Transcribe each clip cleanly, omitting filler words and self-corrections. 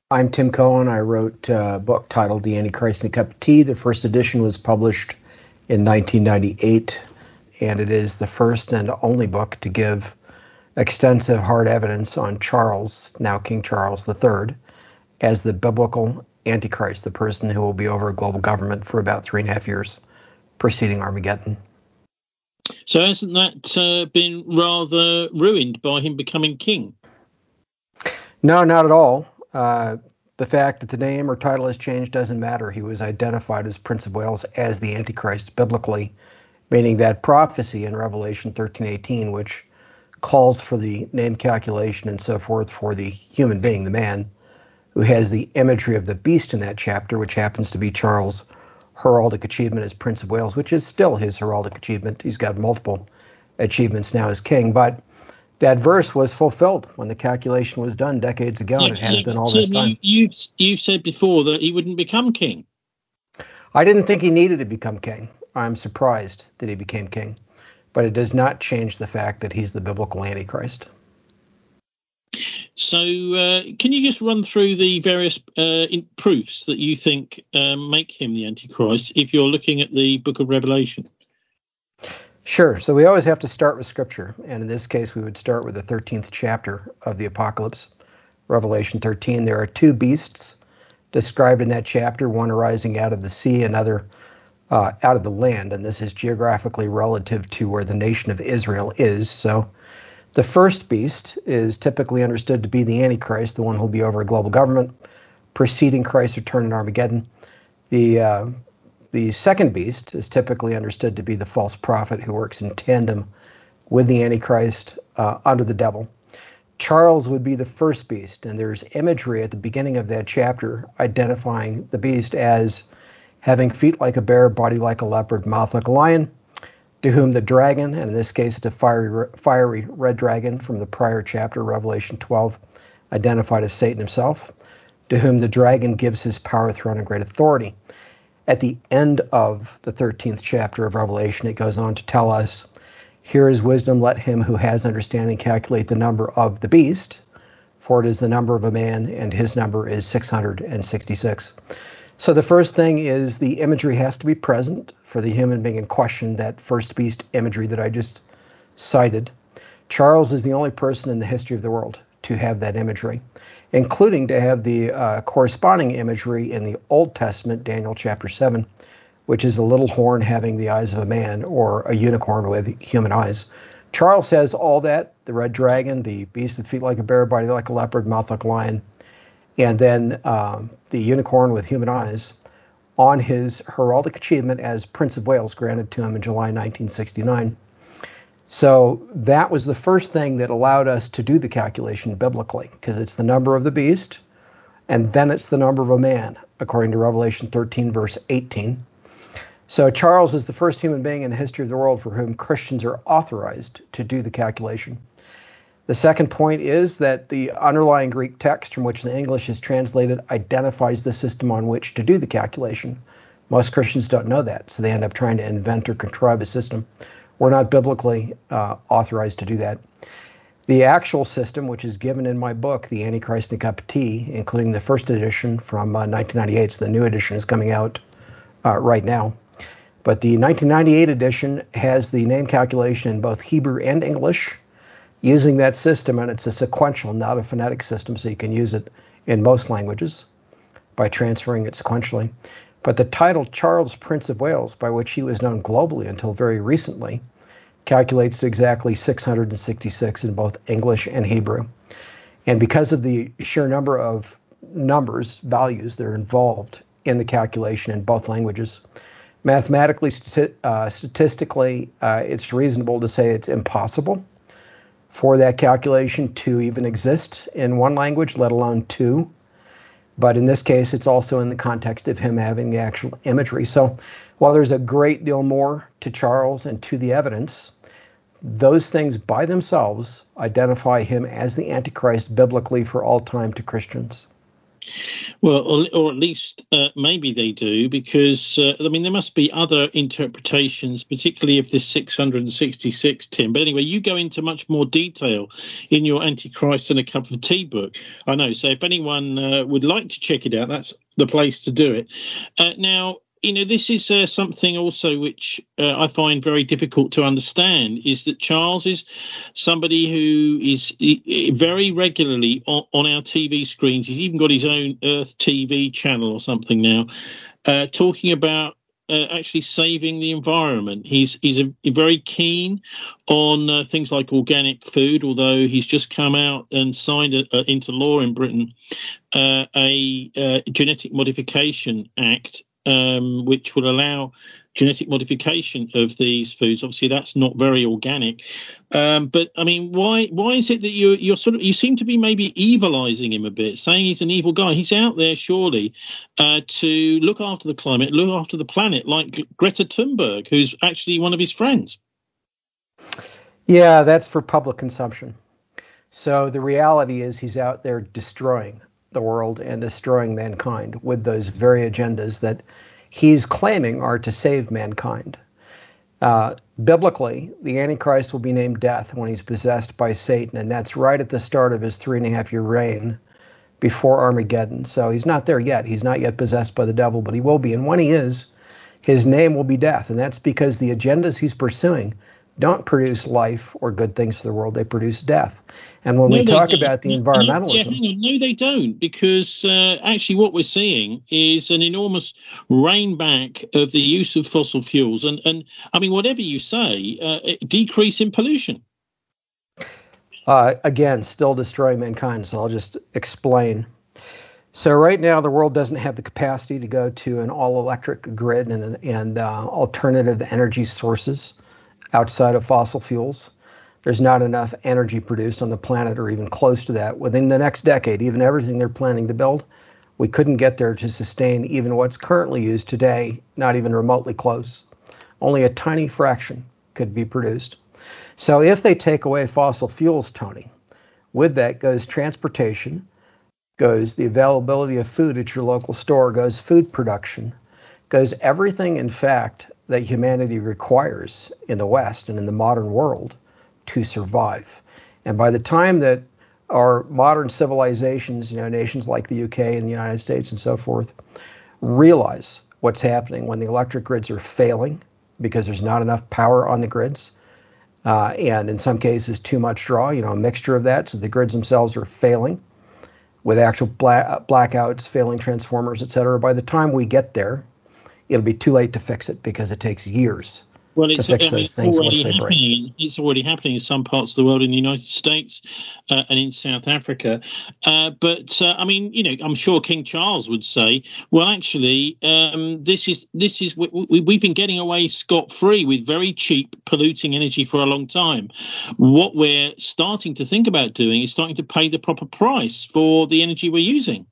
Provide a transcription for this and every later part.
I'm Tim Cohen. I wrote a book titled The Antichrist and the Cup of Tea. The first edition was published in 1998, and it is the first and only book to give extensive hard evidence on Charles, now King Charles III, as the biblical Antichrist, the person who will be over global government for about 3.5 years preceding Armageddon. So hasn't that been rather ruined by him becoming king? No, not at all. The fact that the name or title has changed doesn't matter. He was identified as Prince of Wales as the Antichrist biblically, meaning that prophecy in Revelation 13:18, which calls for the name calculation and so forth for the human being, the man, who has the imagery of the beast in that chapter, which happens to be Charles' heraldic achievement as Prince of Wales, which is still his heraldic achievement. He's got multiple achievements now as king, but that verse was fulfilled when the calculation was done decades ago, and it has been all this time. You've said before that he wouldn't become king. I didn't think he needed to become king. I'm surprised that he became king, but it does not change the fact that he's the biblical Antichrist. So can you just run through the various proofs that you think make him the Antichrist if you're looking at the book of Revelation? Sure. So we always have to start with Scripture. And in this case, we would start with the 13th chapter of the Apocalypse, Revelation 13. There are two beasts described in that chapter, one arising out of the sea, another out of the land. And this is geographically relative to where the nation of Israel is. So the first beast is typically understood to be the Antichrist, the one who'll be over global government, preceding Christ's return in Armageddon. The second beast is typically understood to be the false prophet who works in tandem with the Antichrist under the devil. Charles would be the first beast, and there's imagery at the beginning of that chapter identifying the beast as having feet like a bear, body like a leopard, mouth like a lion, to whom the dragon, and in this case it's a fiery red dragon from the prior chapter, Revelation 12, identified as Satan himself, to whom the dragon gives his power, throne, and great authority. At the end of the 13th chapter of Revelation, it goes on to tell us, here is wisdom, let him who has understanding calculate the number of the beast, for it is the number of a man, and his number is 666. So the first thing is the imagery has to be present for the human being in question, that first beast imagery that I just cited. Charles is the only person in the history of the world to have that imagery, including to have the corresponding imagery in the Old Testament, Daniel chapter 7, which is a little horn having the eyes of a man, or a unicorn with human eyes. Charles has all that, the red dragon, the beast with feet like a bear, body like a leopard, mouth like a lion, and then the unicorn with human eyes on his heraldic achievement as Prince of Wales, granted to him in July 1969. So that was the first thing that allowed us to do the calculation biblically, because it's the number of the beast, and then it's the number of a man, according to Revelation 13, verse 18. So Charles is the first human being in the history of the world for whom Christians are authorized to do the calculation. The second point is that the underlying Greek text from which the English is translated identifies the system on which to do the calculation. Most Christians don't know that, so they end up trying to invent or contrive a system. We're not biblically authorized to do that. The actual system, which is given in my book, The Antichrist and a Cup of Tea, including the first edition from 1998, so the new edition is coming out right now. But the 1998 edition has the name calculation in both Hebrew and English using that system, and it's a sequential, not a phonetic system, so you can use it in most languages by transferring it sequentially. But the title Charles, Prince of Wales, by which he was known globally until very recently, calculates to exactly 666 in both English and Hebrew. And because of the sheer number of values that are involved in the calculation in both languages, mathematically, statistically, it's reasonable to say it's impossible for that calculation to even exist in one language, let alone two. But in this case, it's also in the context of him having the actual imagery. So while there's a great deal more to Charles and to the evidence, those things by themselves identify him as the Antichrist biblically for all time to Christians. Well, or at least maybe they do, because I mean there must be other interpretations, particularly of this 666, Tim. But anyway, you go into much more detail in your Antichrist and a Cup of Tea book. I know. So if anyone would like to check it out, that's the place to do it. Now, this is something also which I find very difficult to understand, is that Charles is somebody who is very regularly on our TV screens. He's even got his own Earth TV channel or something now, talking about actually saving the environment. He's very keen on things like organic food, although he's just come out and signed into law in Britain a genetic modification act, which will allow genetic modification of these foods. Obviously, that's not very organic. But I mean, why is it that you seem to be maybe evilizing him a bit, saying he's an evil guy? He's out there surely to look after the climate, look after the planet, like Greta Thunberg, who's actually one of his friends. Yeah, that's for public consumption. So the reality is he's out there destroying the world and destroying mankind with those very agendas that he's claiming are to save mankind. Biblically, the Antichrist will be named Death when he's possessed by Satan, and that's right at the start of his 3.5-year reign before Armageddon. So he's not there yet. He's not yet possessed by the devil, but he will be. And when he is, his name will be Death, and that's because the agendas he's pursuing don't produce life or good things for the world. They produce death. And when we talk about the environmentalism... No, they don't, because actually what we're seeing is an enormous rein back of the use of fossil fuels. And I mean, whatever you say, decrease in pollution. Again, still destroying mankind. So I'll just explain. So right now, the world doesn't have the capacity to go to an all-electric grid and alternative energy sources outside of fossil fuels. There's not enough energy produced on the planet, or even close to that. Within the next decade, even everything they're planning to build, we couldn't get there to sustain even what's currently used today, not even remotely close. Only a tiny fraction could be produced. So if they take away fossil fuels, Tony, with that goes transportation, goes the availability of food at your local store, goes food production, goes everything, in fact, that humanity requires in the West and in the modern world to survive. And by the time that our modern civilizations, nations like the UK and the United States and so forth, realize what's happening when the electric grids are failing because there's not enough power on the grids, and in some cases too much draw, a mixture of that, so the grids themselves are failing with actual blackouts, failing transformers, et cetera. By the time we get there, it'll be too late to fix it because it takes years to fix those things once they break. It's already happening in some parts of the world, in the United States and in South Africa. But I mean, I'm sure King Charles would say, well, actually, this is we've been getting away scot-free with very cheap polluting energy for a long time. What we're starting to think about doing is starting to pay the proper price for the energy we're using.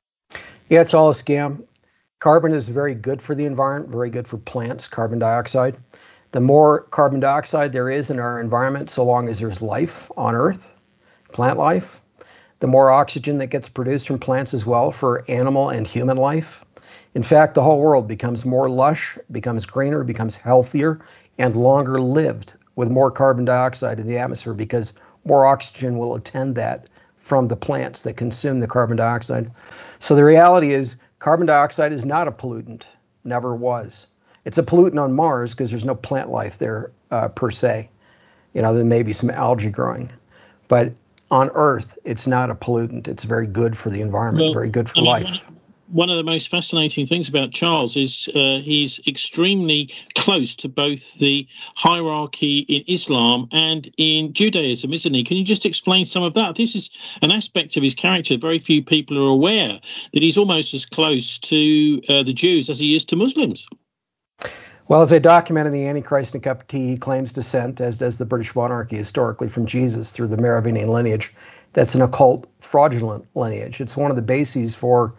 Yeah, it's all a scam. Carbon is very good for the environment, very good for plants, carbon dioxide. The more carbon dioxide there is in our environment, so long as there's life on Earth, plant life, the more oxygen that gets produced from plants as well for animal and human life. In fact, the whole world becomes more lush, becomes greener, becomes healthier, and longer lived with more carbon dioxide in the atmosphere, because more oxygen will attend that from the plants that consume the carbon dioxide. So the reality is, carbon dioxide is not a pollutant, never was. It's a pollutant on Mars because there's no plant life there per se. There may be some algae growing. But on Earth, it's not a pollutant. It's very good for the environment, very good for life. One of the most fascinating things about Charles is he's extremely close to both the hierarchy in Islam and in Judaism, isn't he? Can you just explain some of that? This is an aspect of his character. Very few people are aware that he's almost as close to the Jews as he is to Muslims. Well, as I document in the Antichrist and a Cup of Tea, he claims descent, as does the British monarchy, historically from Jesus through the Merovingian lineage. That's an occult, fraudulent lineage. It's one of the bases for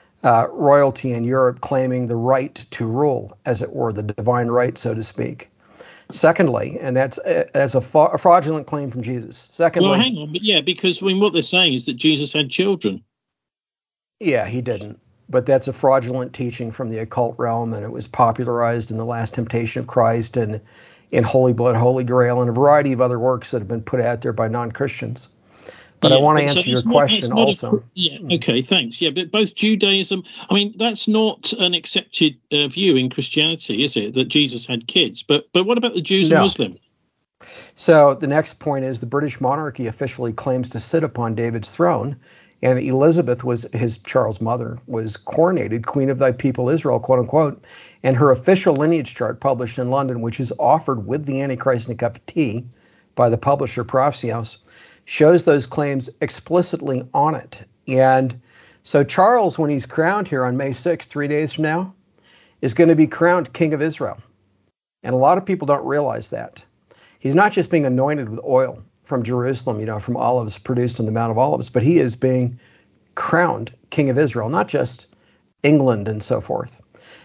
royalty in Europe claiming the right to rule, as it were, the divine right, so to speak. Secondly, and that's as a fraudulent claim from Jesus. Secondly, well, hang on, but yeah, because what they're saying is that Jesus had children. Yeah, he didn't. But that's a fraudulent teaching from the occult realm, and it was popularized in The Last Temptation of Christ and in Holy Blood, Holy Grail, and a variety of other works that have been put out there by non-Christians. But I Yeah, want to but so answer your that's question not also. yeah. Okay, thanks. Yeah, but both Judaism. I mean, that's not an accepted view in Christianity, is it? That Jesus had kids. But what about the Jews and No. Muslims? So the next point is the British monarchy officially claims to sit upon David's throne, and Elizabeth was Charles' mother, was coronated Queen of Thy People Israel, quote unquote, and her official lineage chart published in London, which is offered with the Antichrist and a cup of tea by the publisher Prophecy House, shows those claims explicitly on it. And so Charles, when he's crowned here on May 6th, 3 days from now, is going to be crowned King of Israel. And a lot of people don't realize that. He's not just being anointed with oil from Jerusalem, from olives produced on the Mount of Olives, but he is being crowned King of Israel, not just England and so forth.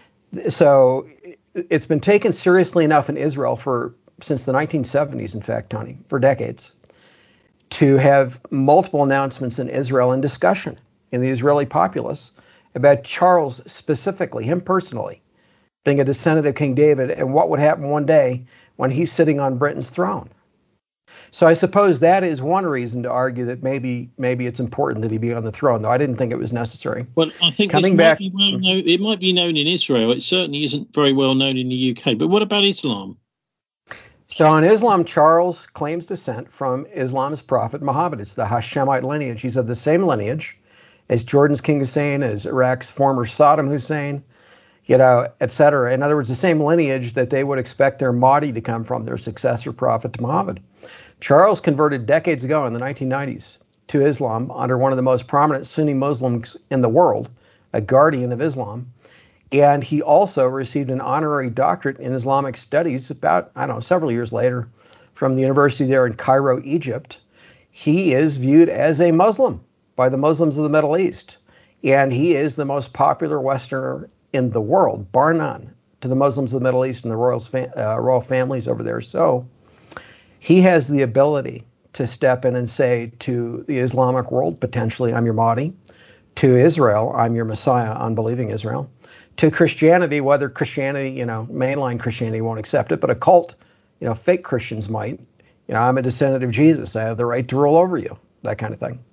So it's been taken seriously enough in Israel since the 1970s, in fact, Tony, for decades, to have multiple announcements in Israel and discussion in the Israeli populace about Charles specifically, him personally, being a descendant of King David and what would happen one day when he's sitting on Britain's throne. So I suppose that is one reason to argue that maybe it's important that he be on the throne, though I didn't think it was necessary. Well, I think Coming this back, might be well known. It might be known in Israel. It certainly isn't very well known in the UK. But what about Islam? So in Islam, Charles claims descent from Islam's prophet Muhammad. It's the Hashemite lineage. He's of the same lineage as Jordan's King Hussein, as Iraq's former Saddam Hussein, et cetera. In other words, the same lineage that they would expect their Mahdi to come from, their successor prophet Muhammad. Charles converted decades ago in the 1990s to Islam under one of the most prominent Sunni Muslims in the world, a guardian of Islam. And he also received an honorary doctorate in Islamic studies about, several years later from the university there in Cairo, Egypt. He is viewed as a Muslim by the Muslims of the Middle East. And he is the most popular Westerner in the world, bar none, to the Muslims of the Middle East and the royal families over there. So he has the ability to step in and say to the Islamic world, potentially, I'm your Mahdi. To Israel, I'm your Messiah, unbelieving Israel. To Christianity, whether Christianity, mainline Christianity won't accept it, but a cult, fake Christians might. I'm a descendant of Jesus. I have the right to rule over you, that kind of thing.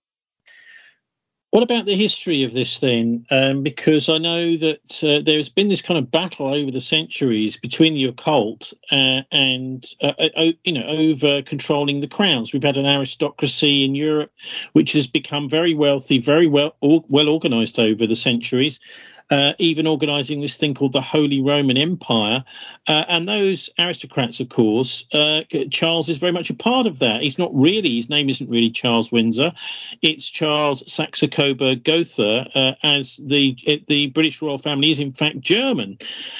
What about the history of this then? Because I know that there's been this kind of battle over the centuries between the occult and over controlling the crowns. We've had an aristocracy in Europe which has become very wealthy, very well organized over the centuries. Even organising this thing called the Holy Roman Empire. And those aristocrats, of course, Charles is very much a part of that. His name isn't really Charles Windsor. It's Charles Saxe-Coburg-Gotha, as the British royal family is, in fact, German.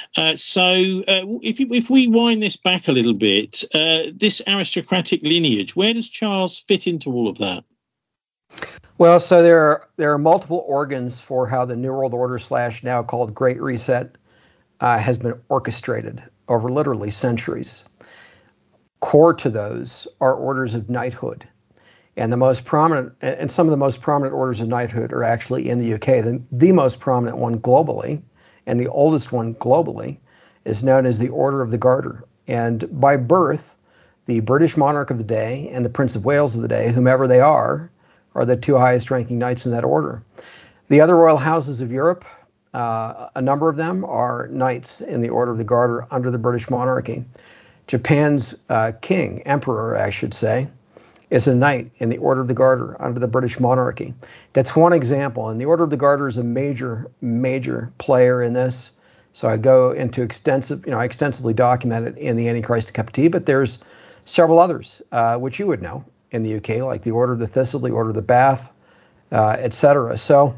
So if we wind this back a little bit, this aristocratic lineage, where does Charles fit into all of that? Well, so there are multiple organs for how the New World Order / now called Great Reset has been orchestrated over literally centuries. Core to those are orders of knighthood. And some of the most prominent orders of knighthood are actually in the UK. The most prominent one globally, and the oldest one globally, is known as the Order of the Garter. And by birth, the British monarch of the day and the Prince of Wales of the day, whomever they are the two highest ranking knights in that order. The other royal houses of Europe, a number of them are knights in the Order of the Garter under the British monarchy. Japan's emperor, I should say, is a knight in the Order of the Garter under the British monarchy. That's one example. And the Order of the Garter is a major, major player in this. So I go into I extensively document it in the Antichrist Cup of Tea, but there's several others, which you would know in the UK, like the Order of the Thistle, the Order of the Bath, etc. So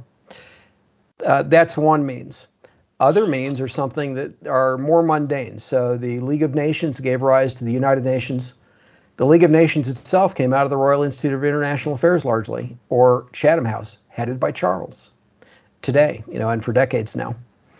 that's one means. Other means are something that are more mundane. So the League of Nations gave rise to the United Nations. The League of Nations itself came out of the Royal Institute of International Affairs largely, or Chatham House, headed by Charles today, and for decades now.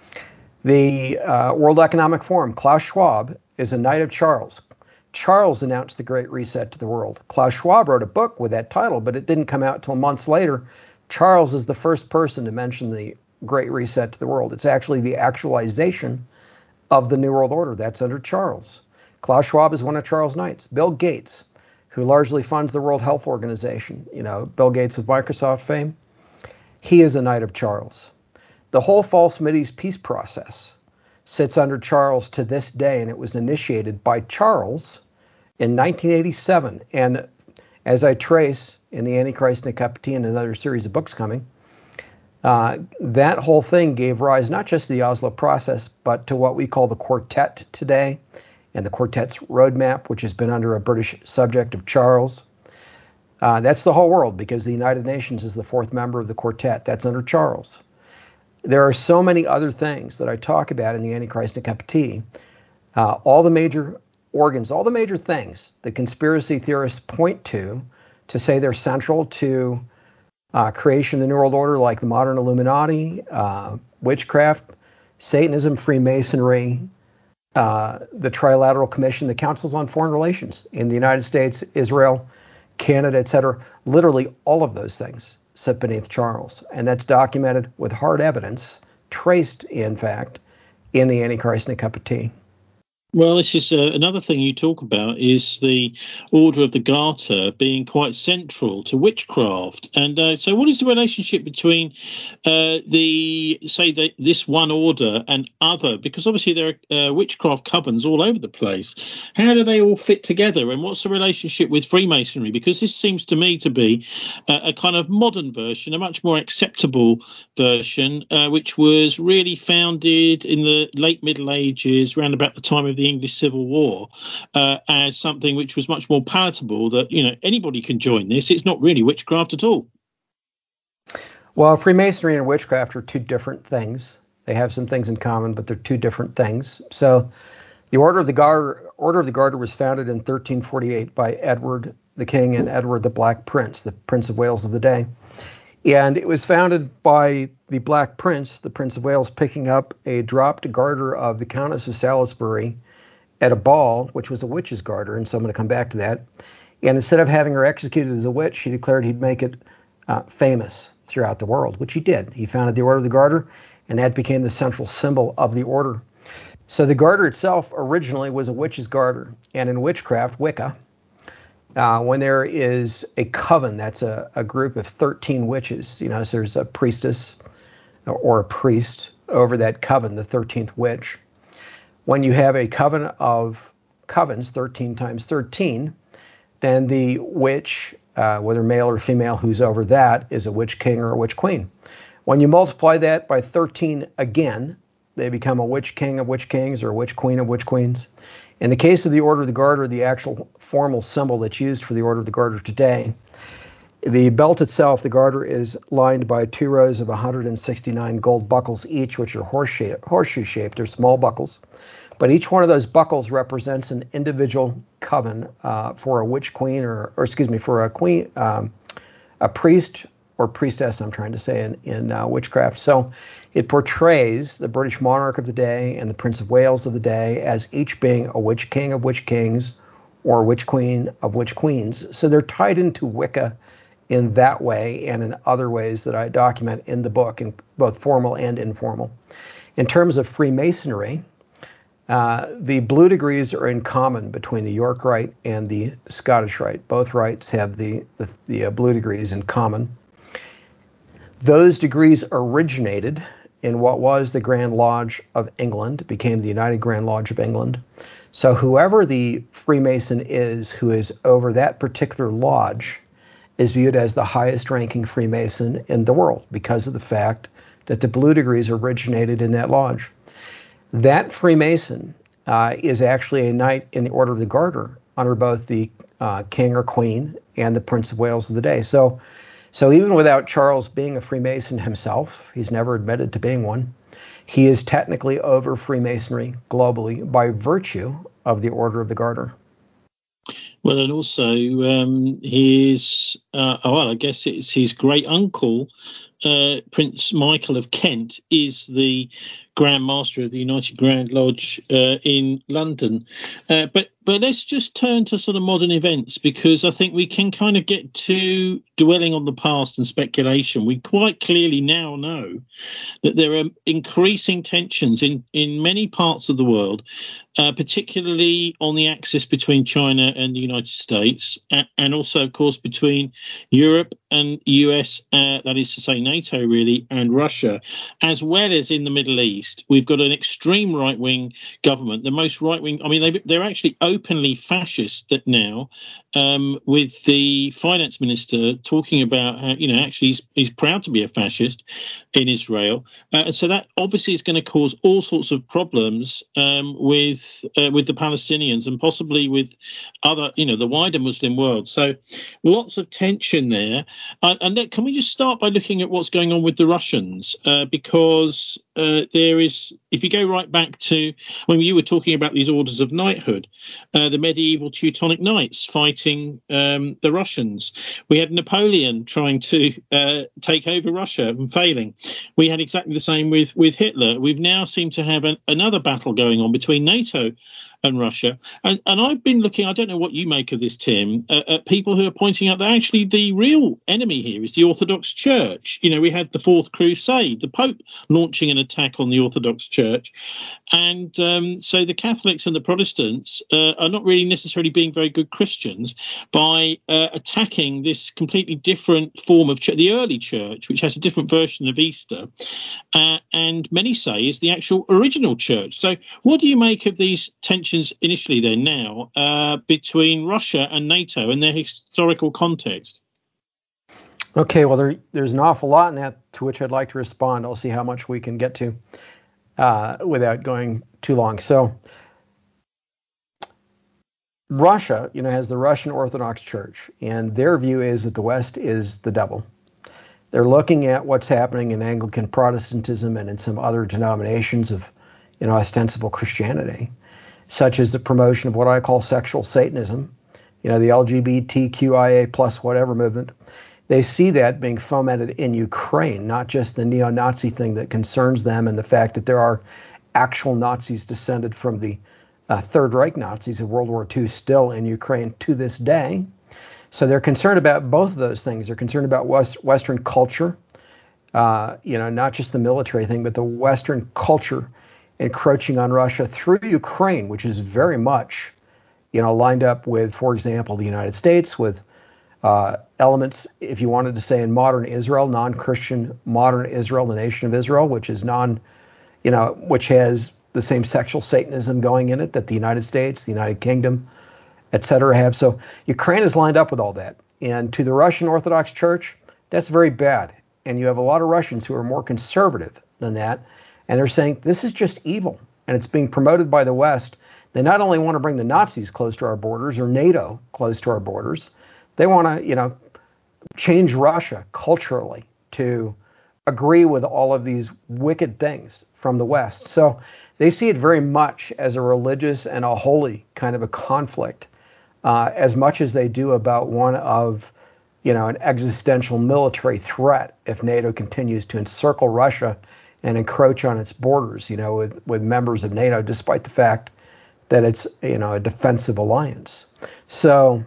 The World Economic Forum, Klaus Schwab, is a knight of Charles. Charles announced the Great Reset to the world. Klaus Schwab wrote a book with that title, but it didn't come out until months later, Charles is the first person to mention the Great Reset to the world. It's actually the actualization of the New World Order. That's under Charles. Klaus Schwab is one of Charles' knights. Bill Gates, who largely funds the World Health Organization, Bill Gates of Microsoft fame, he is a knight of Charles. The whole false Mideast peace process sits under Charles to this day, and it was initiated by Charles in 1987. And as I trace in The Antichrist and a Cup of Tea and another series of books coming, that whole thing gave rise not just to the Oslo process, but to what we call the Quartet today, and the Quartet's roadmap, which has been under a British subject of Charles. That's the whole world, because the United Nations is the fourth member of the Quartet. That's under Charles. There are so many other things that I talk about in The Antichrist and a Cup of Tea. All the major organs, all the major things the conspiracy theorists point to say they're central to creation of the New World Order, like the modern Illuminati, witchcraft, Satanism, Freemasonry, the Trilateral Commission, the Councils on Foreign Relations in the United States, Israel, Canada, etc. Literally all of those things sit beneath Charles. And that's documented with hard evidence, traced, in fact, in The Antichrist and a Cup of Tea. Well, this is another thing you talk about is the Order of the Garter being quite central to witchcraft. And so what is the relationship between this one order and other? Because obviously there are witchcraft covens all over the place. How do they all fit together? And what's the relationship with Freemasonry? Because this seems to me to be a kind of modern version, a much more acceptable version, which was really founded in the late Middle Ages, around about the time of the English Civil War, as something which was much more palatable, that anybody can join this. It's not really witchcraft at all. Well, Freemasonry and witchcraft are two different things. They have some things in common, but they're two different things. So the Order of the Garter was founded in 1348 by Edward the King and Edward the Black Prince, the Prince of Wales of the day. And it was founded by the Black Prince, the Prince of Wales, picking up a dropped garter of the Countess of Salisbury at a ball, which was a witch's garter, and so I'm going to come back to that. And instead of having her executed as a witch, he declared he'd make it famous throughout the world, which he did. He founded the Order of the Garter, and that became the central symbol of the order. So the garter itself originally was a witch's garter, and in witchcraft, Wicca, when there is a coven, that's a group of 13 witches, so there's a priestess or a priest over that coven, the 13th witch. When you have a coven of covens, 13 times 13, then the witch, whether male or female, who's over that is a witch king or a witch queen. When you multiply that by 13 again, they become a witch king of witch kings or a witch queen of witch queens. In the case of the Order of the Garter, the actual formal symbol that's used for the Order of the Garter today, the belt itself, the garter, is lined by 2 rows of 169 gold buckles each, which are horseshoe-shaped. They're small buckles. But each one of those buckles represents an individual coven for a witch queen, for a queen, a priest or priestess, I'm trying to say, in witchcraft. So it portrays the British monarch of the day and the Prince of Wales of the day as each being a witch king of witch kings or a witch queen of witch queens. So they're tied into Wicca in that way and in other ways that I document in the book, in both formal and informal. In terms of Freemasonry, the blue degrees are in common between the York Rite and the Scottish Rite. Both rites have the blue degrees in common. Those degrees originated in what was the Grand Lodge of England, became the United Grand Lodge of England. So whoever the Freemason is who is over that particular lodge is viewed as the highest ranking Freemason in the world because of the fact that the blue degrees originated in that lodge. That Freemason is actually a knight in the Order of the Garter under both the king or queen and the Prince of Wales of the day. So even without Charles being a Freemason himself, he's never admitted to being one, he is technically over Freemasonry globally by virtue of the Order of the Garter. Well, and also I guess it's his great uncle Prince Michael of Kent is the Grand Master of the United Grand Lodge in London. But let's just turn to sort of modern events, because I think we can kind of get too dwelling on the past and speculation. We quite clearly now know that there are increasing tensions in many parts of the world, particularly on the axis between China and the United States, and also, of course, between Europe and US, that is to say NATO, really, and Russia, as well as in the Middle East. We've got an extreme right-wing government, the most right-wing. I mean, they're actually openly fascist now, with the finance minister talking about how, actually he's proud to be a fascist in Israel. And so that obviously is going to cause all sorts of problems with the Palestinians and possibly with other, the wider Muslim world. So lots of tension there. And can we just start by looking at what's going on with the Russians? Because there is, if you go right back to when you were talking about these orders of knighthood, the medieval Teutonic Knights fighting the Russians. We had Napoleon trying to take over Russia and failing. We had exactly the same with Hitler. We've now seemed to have another battle going on between NATO and Russia. And I've been looking, I don't know what you make of this, Tim, at people who are pointing out that actually the real enemy here is the Orthodox Church. We had the Fourth Crusade, the Pope launching an attack on the Orthodox Church. And so the Catholics and the Protestants are not really necessarily being very good Christians by attacking this completely different form of church, the early church, which has a different version of Easter, and many say is the actual original church. So what do you make of these tensions initially then now between Russia and NATO and their historical context? Okay, well, there's an awful lot in that to which I'd like to respond. I'll see how much we can get to without going too long. So Russia, has the Russian Orthodox Church, and their view is that the West is the devil. They're looking at what's happening in Anglican Protestantism and in some other denominations of, ostensible Christianity, such as the promotion of what I call sexual Satanism, the LGBTQIA plus whatever movement. They see that being fomented in Ukraine, not just the neo-Nazi thing that concerns them and the fact that there are actual Nazis descended from the Third Reich Nazis of World War II still in Ukraine to this day. So they're concerned about both of those things. They're concerned about Western culture, not just the military thing, but the Western culture encroaching on Russia through Ukraine, which is very much, lined up with, for example, the United States, with elements, if you wanted to say, in modern Israel, non-Christian modern Israel, the nation of Israel, which is which has the same sexual Satanism going in it that the United States, the United Kingdom, et cetera, have. So Ukraine is lined up with all that. And to the Russian Orthodox Church, that's very bad. And you have a lot of Russians who are more conservative than that. And they're saying this is just evil. And it's being promoted by the West. They not only want to bring the Nazis close to our borders or NATO close to our borders, they want to, change Russia culturally to agree with all of these wicked things from the West. So they see it very much as a religious and a holy kind of a conflict, as much as they do about one of, an existential military threat if NATO continues to encircle Russia and encroach on its borders, with members of NATO, despite the fact that it's, a defensive alliance. So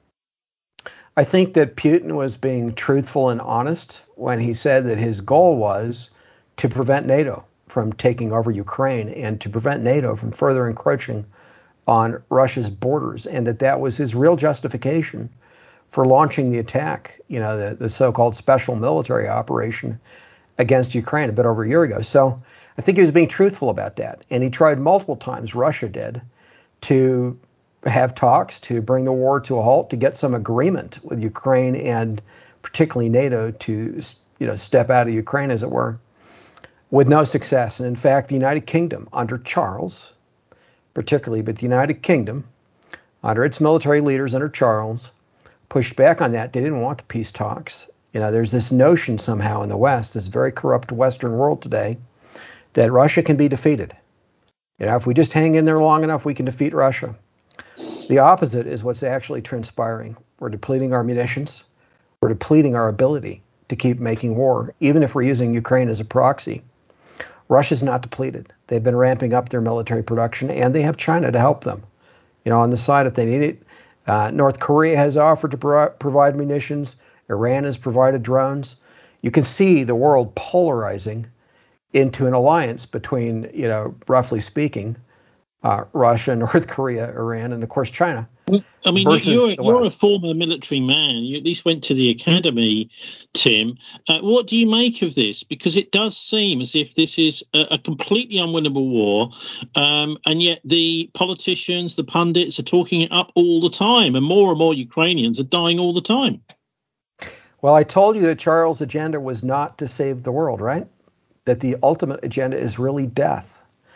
I think that Putin was being truthful and honest when he said that his goal was to prevent NATO from taking over Ukraine and to prevent NATO from further encroaching on Russia's borders, and that was his real justification for launching the attack, the so-called special military operation against Ukraine a bit over a year ago. So I think he was being truthful about that. And he tried multiple times, Russia did, to have talks to bring the war to a halt, to get some agreement with Ukraine and particularly NATO to, step out of Ukraine, as it were, with no success. And in fact, the United Kingdom under Charles, particularly, but the United Kingdom under its military leaders under Charles pushed back on that. They didn't want the peace talks. There's this notion somehow in the West, this very corrupt Western world today, that Russia can be defeated. If we just hang in there long enough, we can defeat Russia. The opposite is what's actually transpiring. We're depleting our munitions. We're depleting our ability to keep making war, even if we're using Ukraine as a proxy. Russia's not depleted. They've been ramping up their military production, and they have China to help them. On the side if they need it. North Korea has offered to provide munitions. Iran has provided drones. You can see the world polarizing into an alliance between, roughly speaking, Russia, North Korea, Iran, and of course China. I mean, you're a former military man. You at least went to the academy, Tim. What do you make of this? Because it does seem as if this is a completely unwinnable war, and yet the politicians, the pundits, are talking it up all the time, and more Ukrainians are dying all the time. Well, I told you that Charles' agenda was not to save the world, right? That the ultimate agenda is really death.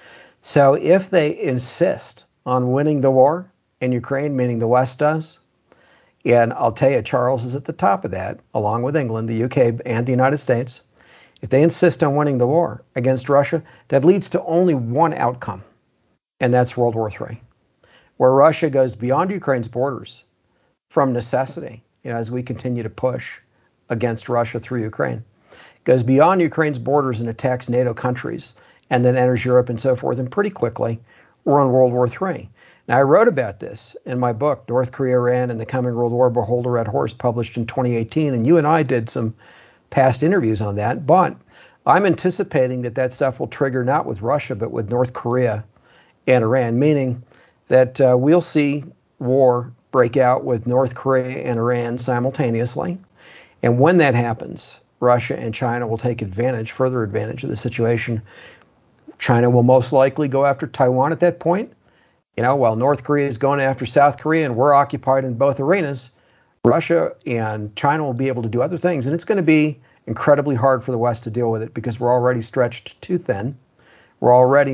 So if they insist on winning the war in Ukraine, meaning the West does, and I'll tell you, Charles is at the top of that, along with England, the UK, and the United States. If they insist on winning the war against Russia, that leads to only one outcome, and that's World War III, where Russia goes beyond Ukraine's borders from necessity, as we continue to push against Russia through Ukraine, goes beyond Ukraine's borders and attacks NATO countries, and then enters Europe and so forth. And pretty quickly, we're in World War III. Now, I wrote about this in my book, North Korea, Iran, and the Coming World War, Behold a Red Horse, published in 2018. And you and I did some past interviews on that. But I'm anticipating that stuff will trigger not with Russia, but with North Korea and Iran, meaning that we'll see war break out with North Korea and Iran simultaneously. And when that happens, Russia and China will take further advantage of the situation. China will most likely go after Taiwan at that point. While North Korea is going after South Korea and we're occupied in both arenas, Russia and China will be able to do other things. And it's going to be incredibly hard for the West to deal with it because we're already stretched too thin. We're already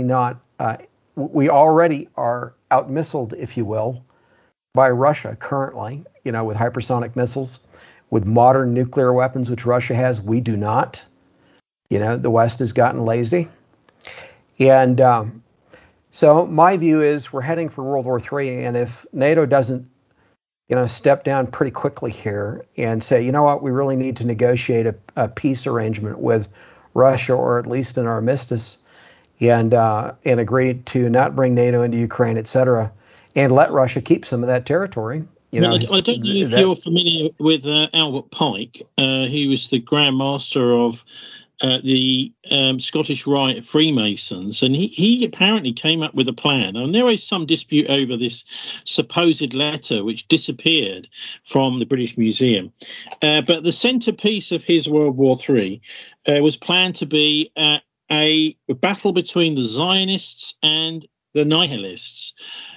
we already are out-missiled, if you will, by Russia currently, with hypersonic missiles, with modern nuclear weapons, which Russia has. We do not. The West has gotten lazy. And so my view is we're heading for World War III. And if NATO doesn't, step down pretty quickly here and say, you know what, we really need to negotiate a peace arrangement with Russia, or at least an armistice, and agree to not bring NATO into Ukraine, et cetera, and let Russia keep some of that territory. I don't know if you're familiar with Albert Pike. He was the Grand Master of the Scottish Rite Freemasons, and he apparently came up with a plan. And there is some dispute over this supposed letter which disappeared from the British Museum. But the centerpiece of his World War III was planned to be a battle between the Zionists and the Nihilists.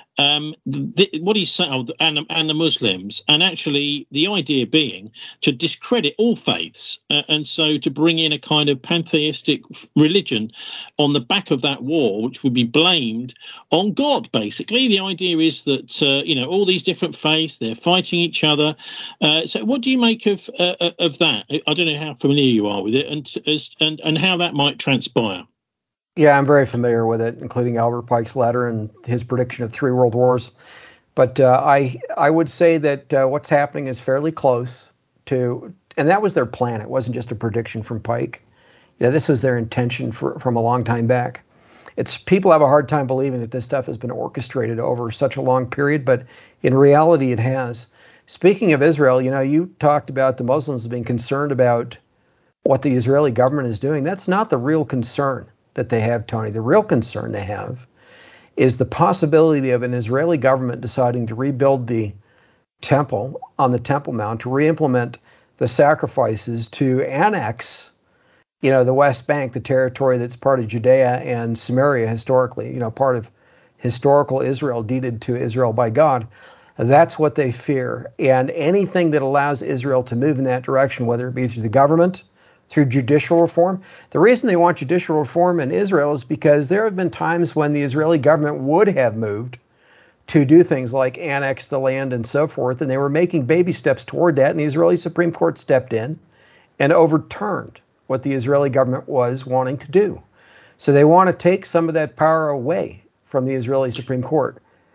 What he's saying, and the Muslims, and actually the idea being to discredit all faiths, and so to bring in a kind of pantheistic religion on the back of that war, which would be blamed on God. Basically, the idea is that all these different faiths, they're fighting each other. So, what do you make of that? I don't know how familiar you are with it, and how that might transpire. Yeah, I'm very familiar with it, including Albert Pike's letter and his prediction of 3 world wars. But I would say that what's happening is fairly close to, and that was their plan. It wasn't just a prediction from Pike. This was their intention from a long time back. People have a hard time believing that this stuff has been orchestrated over such a long period, but in reality it has. Speaking of Israel, you talked about the Muslims being concerned about what the Israeli government is doing. That's not the real concern that they have, Tony. The real concern they have is the possibility of an Israeli government deciding to rebuild the temple on the Temple Mount, to re-implement the sacrifices, to annex, the West Bank, the territory that's part of Judea and Samaria historically, part of historical Israel deeded to Israel by God. That's what they fear. And anything that allows Israel to move in that direction, whether it be through the government, through judicial reform. The reason they want judicial reform in Israel is because there have been times when the Israeli government would have moved to do things like annex the land and so forth, and they were making baby steps toward that, and the Israeli Supreme Court stepped in and overturned what the Israeli government was wanting to do. So they want to take some of that power away from the Israeli Supreme Court.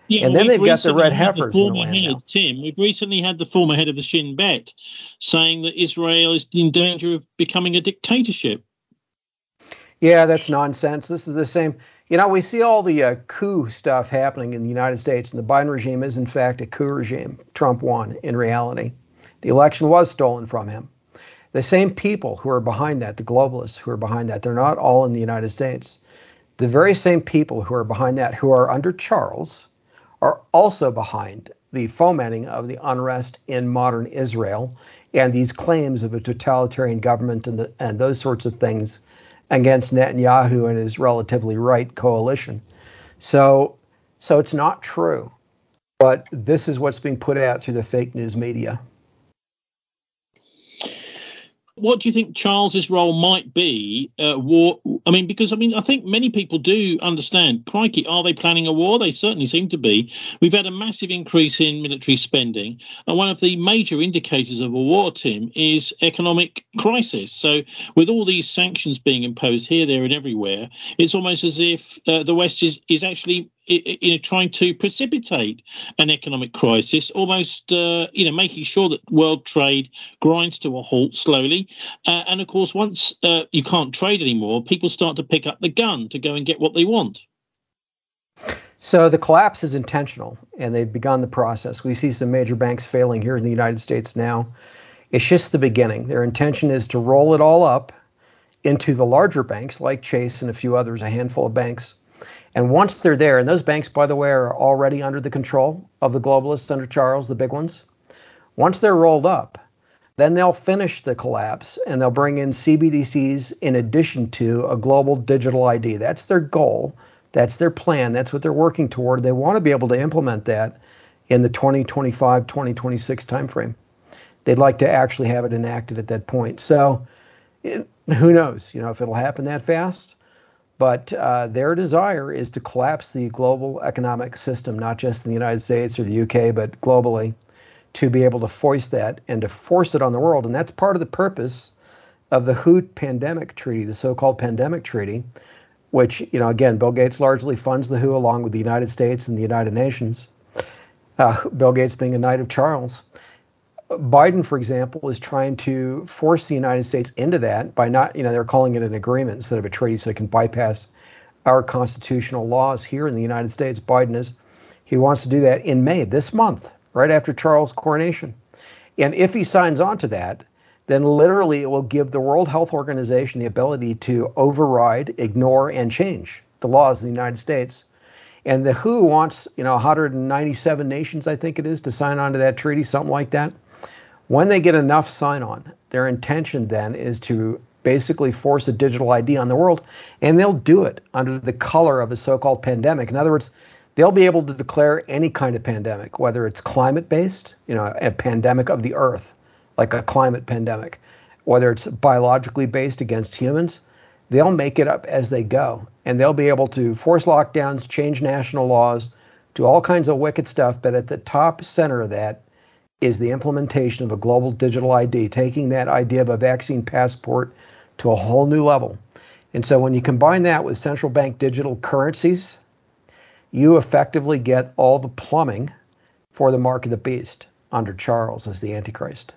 Yeah, And well, then we've they've got the recently red had the heifers in the former land now. head, Tim. We've recently had the former head of the Shin Bet saying that Israel is in danger of becoming a dictatorship. Yeah, that's nonsense. This is the same. We see all the coup stuff happening in the United States, and the Biden regime is, in fact, a coup regime. Trump won in reality. The election was stolen from him. The same people who are behind that, the globalists who are behind that, they're not all in the United States. The very same people who are behind that, who are under Charles, are also behind the fomenting of the unrest in modern Israel and these claims of a totalitarian government and those sorts of things against Netanyahu and his relatively right coalition. So it's not true, but this is what's being put out through the fake news media. What do you think Charles's role might be? Because I think many people do understand. Crikey, are they planning a war? They certainly seem to be. We've had a massive increase in military spending, and one of the major indicators of a war, Tim, is economic crisis. So, with all these sanctions being imposed here, there, and everywhere, it's almost as if the West is actually trying to precipitate an economic crisis, almost making sure that world trade grinds to a halt slowly. And of course, once you can't trade anymore, people start to pick up the gun to go and get what they want. So the collapse is intentional, and they've begun the process. We see some major banks failing here in the United States now. It's just the beginning. Their intention is to roll it all up into the larger banks like Chase and a few others, a handful of banks. And once they're there, and those banks, by the way, are already under the control of the globalists under Charles, the big ones. Once they're rolled up, then they'll finish the collapse and they'll bring in CBDCs in addition to a global digital ID. That's their goal. That's their plan. That's what they're working toward. They want to be able to implement that in the 2025, 2026 timeframe. They'd like to actually have it enacted at that point. So who knows, if it'll happen that fast. But their desire is to collapse the global economic system, not just in the United States or the UK, but globally, to be able to foist that and to force it on the world. And that's part of the purpose of the WHO pandemic treaty, the so-called pandemic treaty, which, again, Bill Gates largely funds the WHO along with the United States and the United Nations, Bill Gates being a knight of Charles. Biden, for example, is trying to force the United States into that by not, they're calling it an agreement instead of a treaty so it can bypass our constitutional laws here in the United States. He wants to do that in May, this month, right after Charles' coronation. And if he signs on to that, then literally it will give the World Health Organization the ability to override, ignore, and change the laws of the United States. And the WHO wants, 197 nations, I think it is, to sign on to that treaty, something like that. When they get enough sign-on, their intention then is to basically force a digital ID on the world, and they'll do it under the color of a so-called pandemic. In other words, they'll be able to declare any kind of pandemic, whether it's climate-based, a pandemic of the earth, like a climate pandemic, whether it's biologically based against humans. They'll make it up as they go, and they'll be able to force lockdowns, change national laws, do all kinds of wicked stuff. But at the top center of that is the implementation of a global digital ID, taking that idea of a vaccine passport to a whole new level. And so when you combine that with central bank digital currencies, you effectively get all the plumbing for the mark of the beast under Charles as the Antichrist.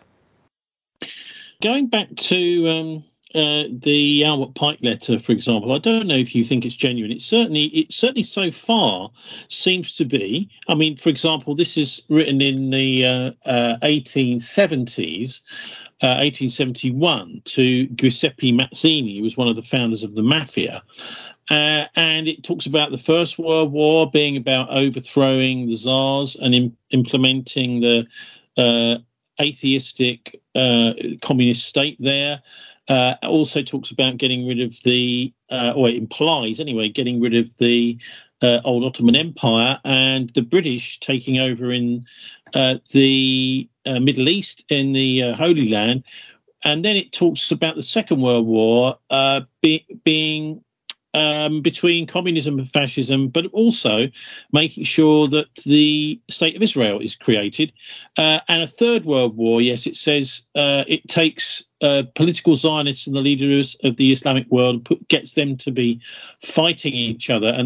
Going back to the Albert Pike letter, for example, I don't know if you think it's genuine. It certainly so far seems to be. I mean, for example, this is written in the 1870s, 1871, to Giuseppe Mazzini, who was one of the founders of the Mafia. And it talks about the First World War being about overthrowing the Tsars and implementing the atheistic communist state there. Also talks about getting rid of or it implies anyway, getting rid of the old Ottoman Empire and the British taking over in the Middle East, in the Holy Land. And then it talks about the Second World War being between communism and fascism, but also making sure that the state of Israel is created. And a third world war, yes, it says it takes political Zionists and the leaders of the Islamic world and gets them to be fighting each other. And they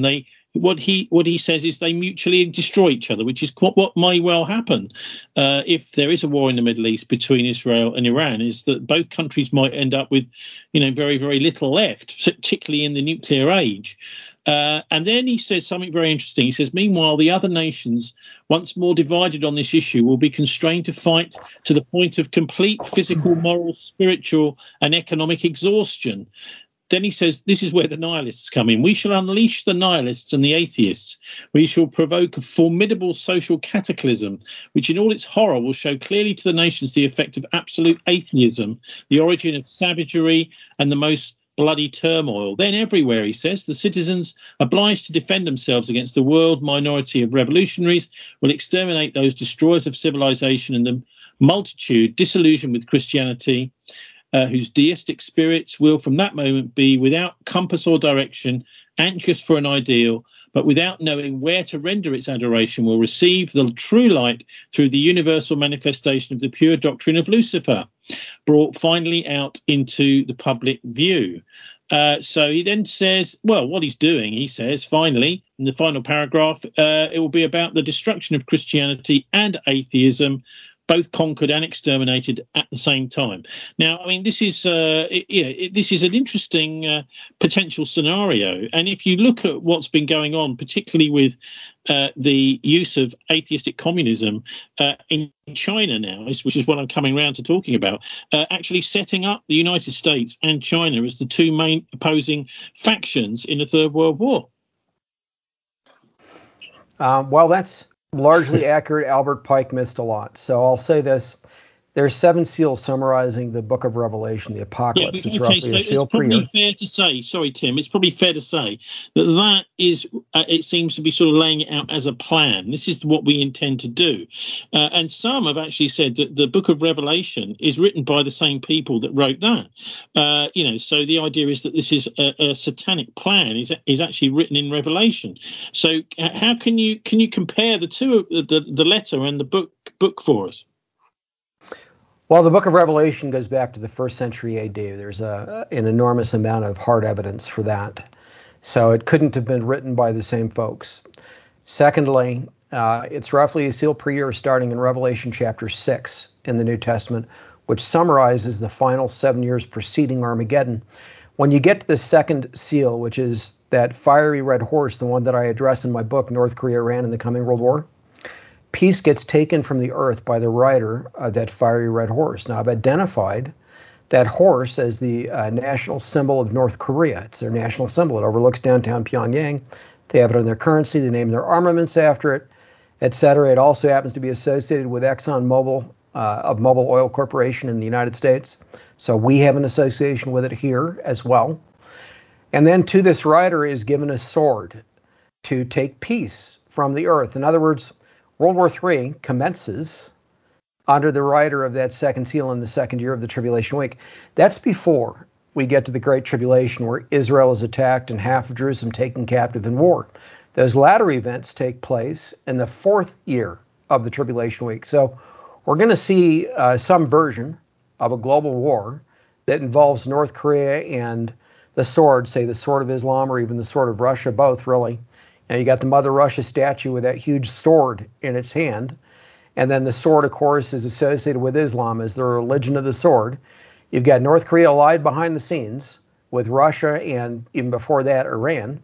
what he says is they mutually destroy each other, which is what may well happen if there is a war in the Middle East between Israel and Iran. Is that both countries might end up with, very, very little left, particularly in the nuclear age. And then he says something very interesting. He says, meanwhile, the other nations, once more divided on this issue, will be constrained to fight to the point of complete physical, moral, spiritual, and economic exhaustion. Then he says, this is where the nihilists come in. We shall unleash the nihilists and the atheists. We shall provoke a formidable social cataclysm, which in all its horror will show clearly to the nations the effect of absolute atheism, the origin of savagery, and the most bloody turmoil. Then everywhere, he says, the citizens obliged to defend themselves against the world minority of revolutionaries will exterminate those destroyers of civilization and the multitude disillusioned with Christianity, whose deistic spirits will from that moment be without compass or direction, anxious for an ideal, but without knowing where to render its adoration, will receive the true light through the universal manifestation of the pure doctrine of Lucifer, brought finally out into the public view. So he then says, well, what he's doing, he says, finally, in the final paragraph, it will be about the destruction of Christianity and atheism, both conquered and exterminated at the same time. Now, I mean, this is this is an interesting potential scenario. And if you look at what's been going on, particularly with the use of atheistic communism in China now, which is what I'm coming around to talking about, actually setting up the United States and China as the two main opposing factions in the Third World War. Well, that's largely accurate. Albert Pike missed a lot. So I'll say this. There's 7 seals summarizing the book of Revelation, the apocalypse. It's roughly a seal per year. It's probably fair to say, sorry, Tim, it's probably fair to say that is, it seems to be sort of laying it out as a plan. This is what we intend to do. And some have actually said that the book of Revelation is written by the same people that wrote that. So the idea is that this is a satanic plan is actually written in Revelation. So how can you compare the two, the letter and the book for us? Well, the book of Revelation goes back to the 1st century AD. There's an enormous amount of hard evidence for that. So it couldn't have been written by the same folks. Secondly, it's roughly a seal per year starting in Revelation chapter 6 in the New Testament, which summarizes the final 7 years preceding Armageddon. When you get to the second seal, which is that fiery red horse, the one that I address in my book, North Korea, Iran, and the Coming World War, peace gets taken from the earth by the rider of that fiery red horse. Now, I've identified that horse as the national symbol of North Korea. It's their national symbol. It overlooks downtown Pyongyang. They have it on their currency. They name their armaments after it, etc. It also happens to be associated with ExxonMobil of Mobil Oil Corporation in the United States. So we have an association with it here as well. And then to this rider is given a sword to take peace from the earth. In other words, World War III commences under the rider of that second seal in the second year of the tribulation week. That's before we get to the Great Tribulation, where Israel is attacked and half of Jerusalem taken captive in war. Those latter events take place in the 4th year of the tribulation week. So we're going to see some version of a global war that involves North Korea and the sword, say the sword of Islam or even the sword of Russia, both really. Now you got the Mother Russia statue with that huge sword in its hand. And then the sword, of course, is associated with Islam as the religion of the sword. You've got North Korea allied behind the scenes with Russia and even before that, Iran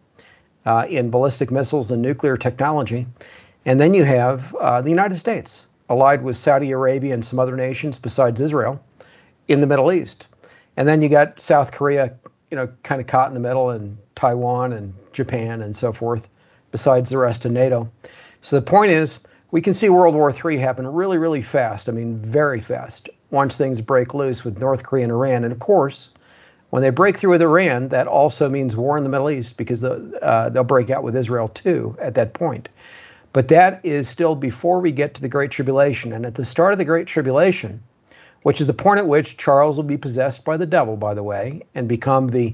in ballistic missiles and nuclear technology. And then you have the United States allied with Saudi Arabia and some other nations besides Israel in the Middle East. And then you got South Korea, kind of caught in the middle, and Taiwan and Japan and so forth, besides the rest of NATO. So the point is, we can see World War III happen really, really fast. I mean, very fast, once things break loose with North Korea and Iran. And of course, when they break through with Iran, that also means war in the Middle East, because they'll break out with Israel too at that point. But that is still before we get to the Great Tribulation. And at the start of the Great Tribulation, which is the point at which Charles will be possessed by the devil, by the way, and become the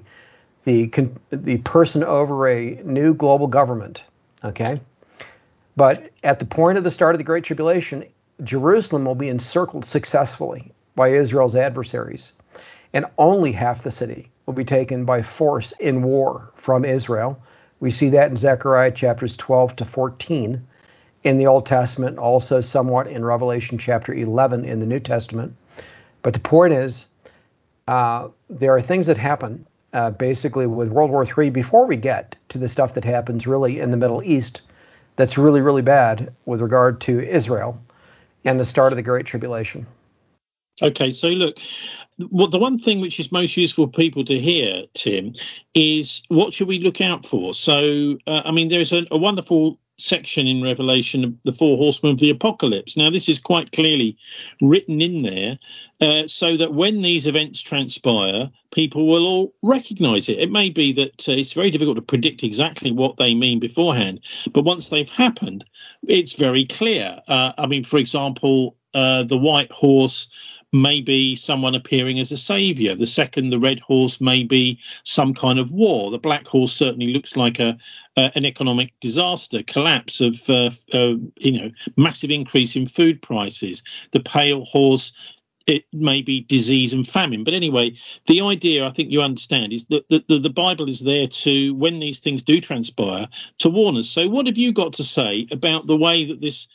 person over a new global government, okay? But at the point of the start of the Great Tribulation, Jerusalem will be encircled successfully by Israel's adversaries, and only half the city will be taken by force in war from Israel, We see that in Zechariah chapters 12 to 14 in the Old Testament, also somewhat in Revelation chapter 11 in the New Testament. But the point is, there are things that happen basically with World War III before we get to the stuff that happens really in the Middle East that's really, really bad with regard to Israel and the start of the Great Tribulation. Okay, so look, the one thing which is most useful for people to hear, Tim, is what should we look out for? So, there's a wonderful section in Revelation, the four horsemen of the apocalypse. Now, this is quite clearly written in there so that when these events transpire, people will all recognize it. It may be that it's very difficult to predict exactly what they mean beforehand, but once they've happened, it's very clear. For example, the white horse may be someone appearing as a savior. The second, the red horse, may be some kind of war. The black horse certainly looks like an economic disaster, collapse of massive increase in food prices. The pale horse, it may be disease and famine. But anyway, the idea, I think you understand, is that the Bible is there to, when these things do transpire, to warn us. So what have you got to say about the way that this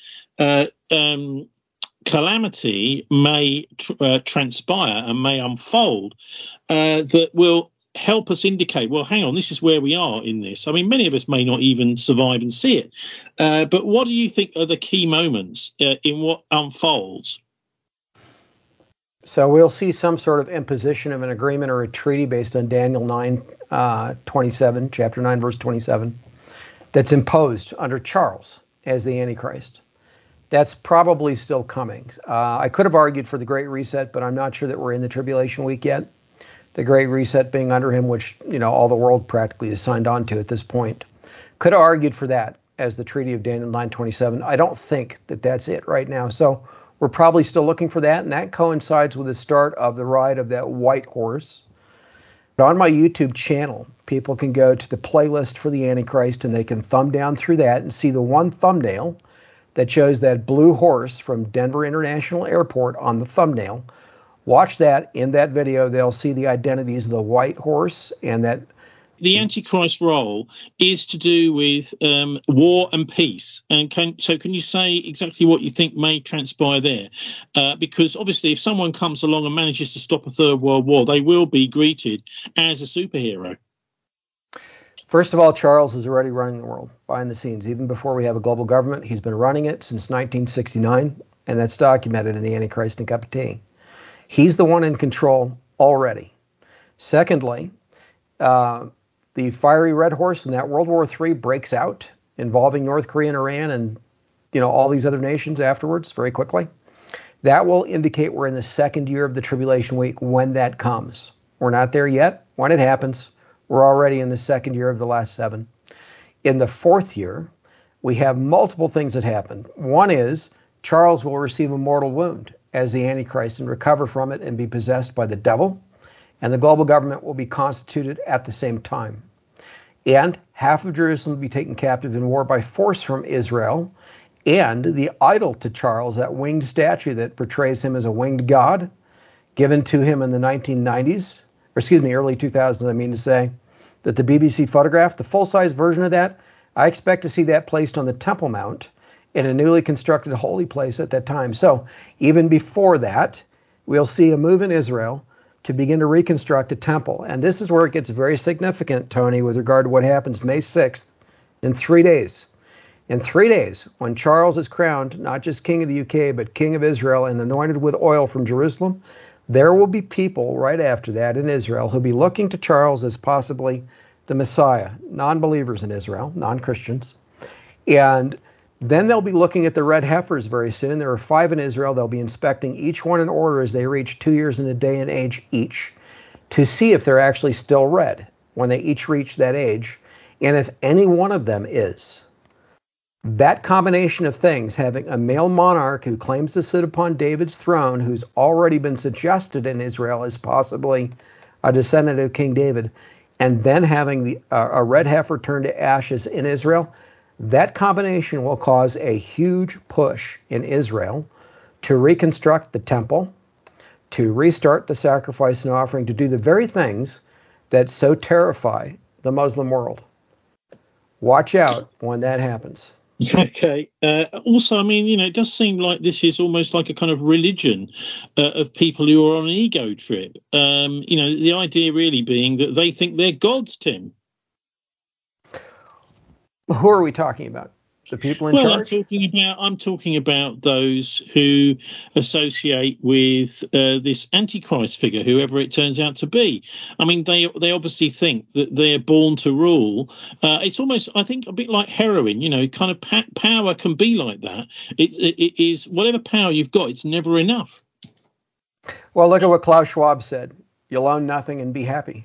calamity may transpire and may unfold that will help us indicate, well, hang on, this is where we are in this? Many of us may not even survive and see it. But what do you think are the key moments in what unfolds? So we'll see some sort of imposition of an agreement or a treaty based on Daniel 9:27, chapter 9, verse 27, that's imposed under Charles as the Antichrist. That's probably still coming. I could have argued for the Great Reset, but I'm not sure that we're in the tribulation week yet. The Great Reset being under him, which all the world practically is signed on to at this point. Could have argued for that as the Treaty of Daniel 9:27. I don't think that that's it right now. So we're probably still looking for that, and that coincides with the start of the ride of that white horse. But on my YouTube channel, people can go to the playlist for the Antichrist, and they can thumb down through that and see the one thumbnail that shows that blue horse from Denver International Airport on the thumbnail. Watch that. In that video, they'll see the identities of the white horse and that. The Antichrist role is to do with war and peace. And can you say exactly what you think may transpire there? Because obviously, if someone comes along and manages to stop a third world war, they will be greeted as a superhero. First of all, Charles is already running the world behind the scenes. Even before we have a global government, he's been running it since 1969, and that's documented in the Antichrist and Cup of Tea. He's the one in control already. Secondly, the fiery red horse in that World War III breaks out, involving North Korea and Iran and all these other nations afterwards very quickly. That will indicate we're in the second year of the tribulation week when that comes. We're not there yet. When it happens, we're already in the second year of the last 7. In the fourth year, we have multiple things that happen. One is Charles will receive a mortal wound as the Antichrist and recover from it and be possessed by the devil, and the global government will be constituted at the same time. And half of Jerusalem will be taken captive in war by force from Israel, and the idol to Charles, that winged statue that portrays him as a winged god, given to him in the 1990s, early 2000s, that the BBC photographed, the full-size version of that, I expect to see that placed on the Temple Mount in a newly constructed holy place at that time. So even before that, we'll see a move in Israel to begin to reconstruct a temple. And this is where it gets very significant, Tony, with regard to what happens May 6th in 3 days. In 3 days, when Charles is crowned, not just king of the UK, but king of Israel and anointed with oil from Jerusalem, there will be people right after that in Israel who'll be looking to Charles as possibly the Messiah, non-believers in Israel, non-Christians. And then they'll be looking at the red heifers very soon. There are 5 in Israel. They'll be inspecting each one in order as they reach 2 years and a day in age each to see if they're actually still red when they each reach that age, and if any one of them is. That combination of things, having a male monarch who claims to sit upon David's throne, who's already been suggested in Israel as possibly a descendant of King David, and then having a red heifer turned to ashes in Israel, that combination will cause a huge push in Israel to reconstruct the temple, to restart the sacrifice and offering, to do the very things that so terrify the Muslim world. Watch out when that happens. Okay. Also, I mean, it does seem like this is almost like a kind of religion of people who are on an ego trip. The idea really being that they think they're gods, Tim. Who are we talking about? The people in charge? I'm talking about those who associate with this Antichrist figure, whoever it turns out to be. I mean, they obviously think that they're born to rule. It's almost, I think, a bit like heroin. Kind of power can be like that. It is whatever power you've got. It's never enough. Well, look at what Klaus Schwab said. You'll own nothing and be happy.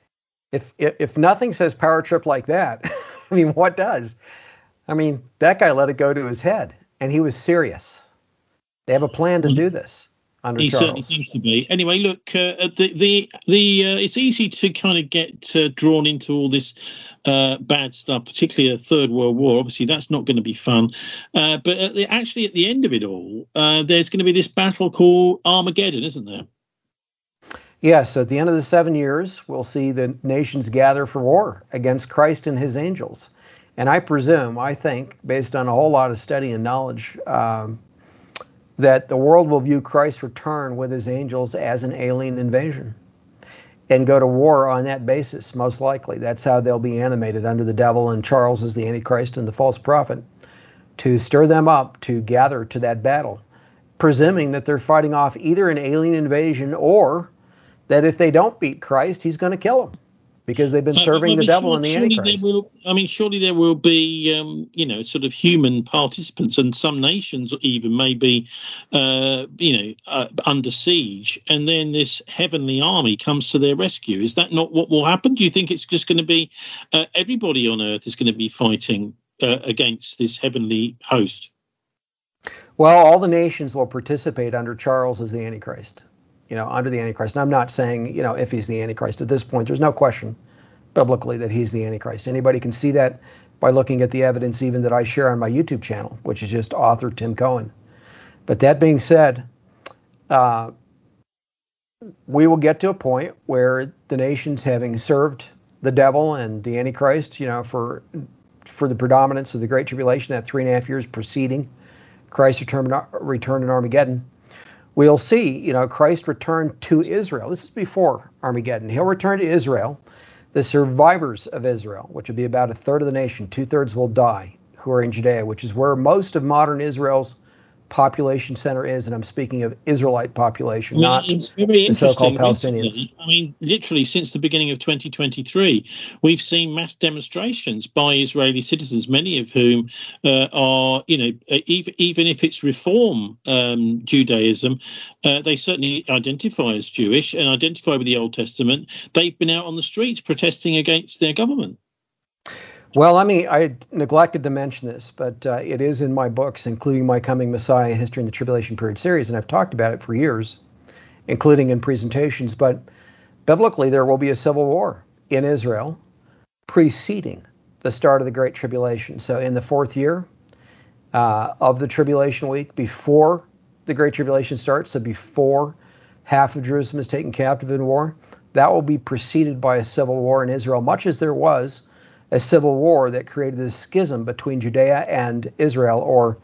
If nothing says power trip like that, I mean, what does? I mean, that guy let it go to his head, and he was serious. They have a plan to do this under he Charles. Certainly seems to be. Anyway, look, it's easy to kind of get drawn into all this bad stuff, particularly a Third World War. Obviously, that's not going to be fun. But actually, at the end of it all, there's going to be this battle called Armageddon, isn't there? Yes, at the end of the 7 years, we'll see the nations gather for war against Christ and his angels. And I think, based on a whole lot of study and knowledge, that the world will view Christ's return with his angels as an alien invasion and go to war on that basis, most likely. That's how they'll be animated under the devil and Charles as the Antichrist and the false prophet, to stir them up to gather to that battle, presuming that they're fighting off either an alien invasion or that if they don't beat Christ, he's going to kill them. Because they've been serving the devil and the Antichrist. Surely there will be, sort of human participants, and some nations even may be, under siege, and then this heavenly army comes to their rescue. Is that not what will happen? Do you think it's just going to be everybody on earth is going to be fighting against this heavenly host? Well, all the nations will participate under Charles as the Antichrist. Under the Antichrist. And I'm not saying, if he's the Antichrist. At this point, there's no question biblically that he's the Antichrist. Anybody can see that by looking at the evidence even that I share on my YouTube channel, which is just author Tim Cohen. But that being said, we will get to a point where the nations, having served the devil and the Antichrist, for the predominance of the Great Tribulation, that 3.5 years preceding Christ's return in Armageddon, we'll see, Christ returned to Israel. This is before Armageddon. He'll return to Israel. The survivors of Israel, which will be about a third of the nation, 2/3 will die, who are in Judea, which is where most of modern Israel's population center is. And I'm speaking of Israelite population, not it's very the so-called interesting. Palestinians. Recently, I mean, literally since the beginning of 2023, we've seen mass demonstrations by Israeli citizens, many of whom are, even if it's Reform Judaism, they certainly identify as Jewish and identify with the Old Testament. They've been out on the streets protesting against their government. Well, I neglected to mention this, but it is in my books, including my Coming Messiah, History in the Tribulation Period series, and I've talked about it for years, including in presentations. But biblically, there will be a civil war in Israel preceding the start of the Great Tribulation. So in the 4th year of the Tribulation week, before the Great Tribulation starts, so before half of Jerusalem is taken captive in war, that will be preceded by a civil war in Israel, much as there was a civil war that created a schism between Judea and Israel, or,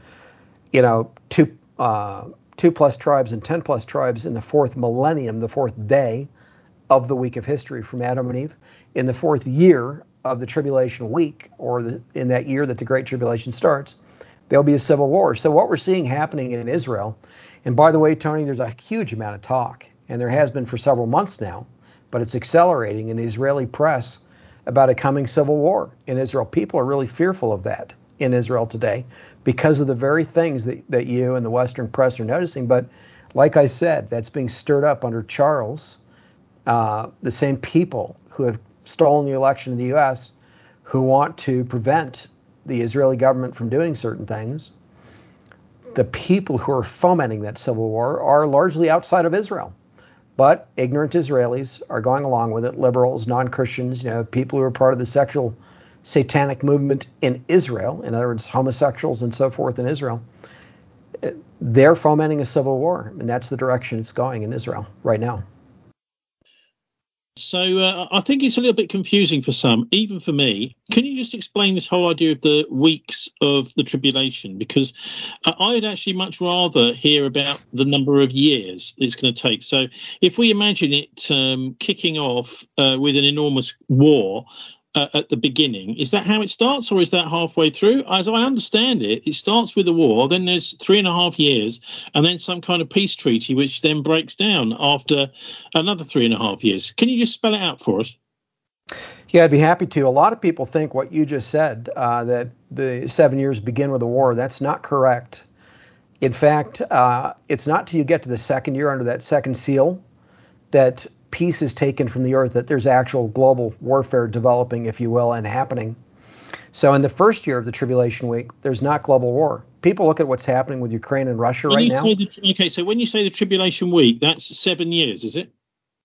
2 plus tribes and 10 plus tribes in the 4th millennium, the 4th day of the week of history from Adam and Eve. In the 4th year of the tribulation week, or in that year that the Great Tribulation starts, there'll be a civil war. So what we're seeing happening in Israel, and by the way, Tony, there's a huge amount of talk, and there has been for several months now, but it's accelerating in the Israeli press about a coming civil war in Israel. People are really fearful of that in Israel today because of the very things that you and the Western press are noticing. But like I said, that's being stirred up under Charles, the same people who have stolen the election in the U.S., who want to prevent the Israeli government from doing certain things. The people who are fomenting that civil war are largely outside of Israel. But ignorant Israelis are going along with it, liberals, non-Christians, people who are part of the sexual satanic movement in Israel, in other words, homosexuals and so forth in Israel. They're fomenting a civil war, and that's the direction it's going in Israel right now. So I think it's a little bit confusing for some, even for me. Can you just explain this whole idea of the weeks of the tribulation? Because I'd actually much rather hear about the number of years it's going to take. So if we imagine it kicking off with an enormous war at the beginning, is that how it starts, or is that halfway through? As I understand it, it starts with a war, then there's 3.5 years, and then some kind of peace treaty, which then breaks down after another 3.5 years. Can you just spell it out for us? Yeah, I'd be happy to. A lot of people think what you just said, that the 7 years begin with a war. That's not correct. In fact, it's not till you get to the second year under that second seal that peace is taken from the earth, that there's actual global warfare developing, if you will, and happening. So in the first year of the tribulation week, there's not global war. People look at what's happening with Ukraine and Russia right now. So when you say the tribulation week, that's 7 years, is it?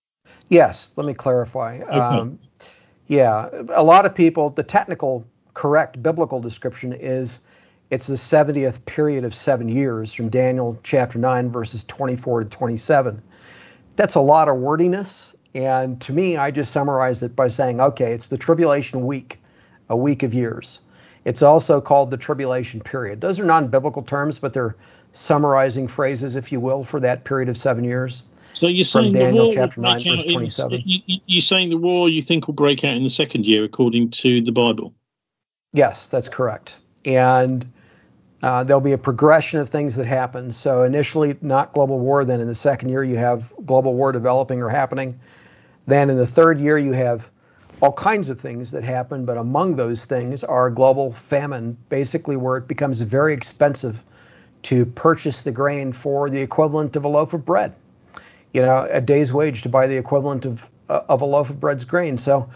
Yes, let me clarify. Okay. Yeah, a lot of people, the technical, correct biblical description is it's the 70th period of 7 years from Daniel chapter 9, verses 24 to 27. That's a lot of wordiness. And to me, I just summarize it by saying, okay, it's the tribulation week, a week of years. It's also called the tribulation period. Those are non-biblical terms, but they're summarizing phrases, if you will, for that period of 7 years. So you're from saying Daniel the war chapter will 9, break verse out 27. You're saying the war you think will break out in the second year, according to the Bible? Yes, that's correct. And there'll be a progression of things that happen. So initially, not global war. Then in the second year, you have global war developing or happening. Then in the third year, you have all kinds of things that happen. But among those things are global famine, basically where it becomes very expensive to purchase the grain for the equivalent of a loaf of bread. You know, a day's wage to buy the equivalent of a loaf of bread's grain. So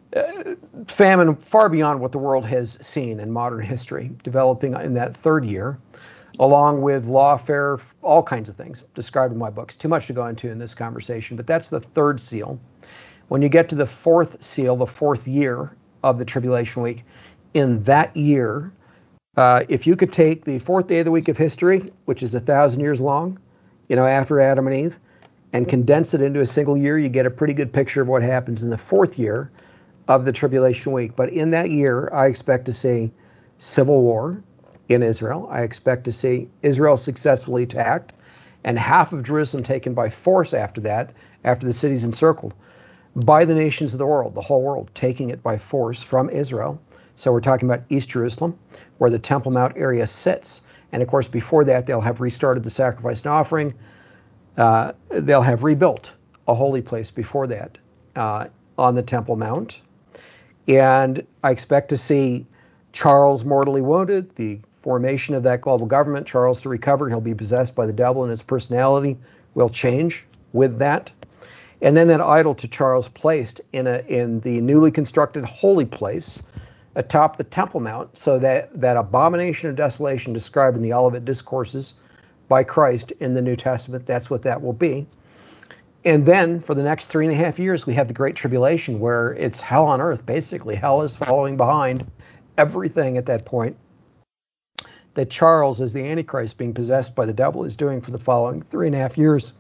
famine far beyond what the world has seen in modern history, developing in that third year, along with lawfare, all kinds of things described in my books. Too much to go into in this conversation, but that's the third seal. When you get to the fourth seal, the fourth year of the tribulation week, in that year, if you could take the fourth day of the week of history, which is 1,000 years long, you know, after Adam and Eve, and condense it into a single year, you get a pretty good picture of what happens in the fourth year of the tribulation week. But in that year, I expect to see civil war in Israel. I expect to see Israel successfully attacked and half of Jerusalem taken by force after that, after the city's encircled, by the nations of the world, the whole world, taking it by force from Israel. So we're talking about East Jerusalem, where the Temple Mount area sits. And of course, before that, they'll have restarted the sacrifice and offering. They'll have rebuilt a holy place before that on the Temple Mount. And I expect to see Charles mortally wounded, the formation of that global government, Charles to recover. He'll be possessed by the devil, and his personality will change with that. And then that idol to Charles placed in the newly constructed holy place atop the Temple Mount, so that abomination of desolation described in the Olivet Discourses by Christ in the New Testament, that's what that will be. And then for the next 3.5 years, we have the Great Tribulation, where it's hell on earth, basically. Hell is following behind everything at that point that Charles, as the Antichrist being possessed by the devil, is doing for the following 3.5 years,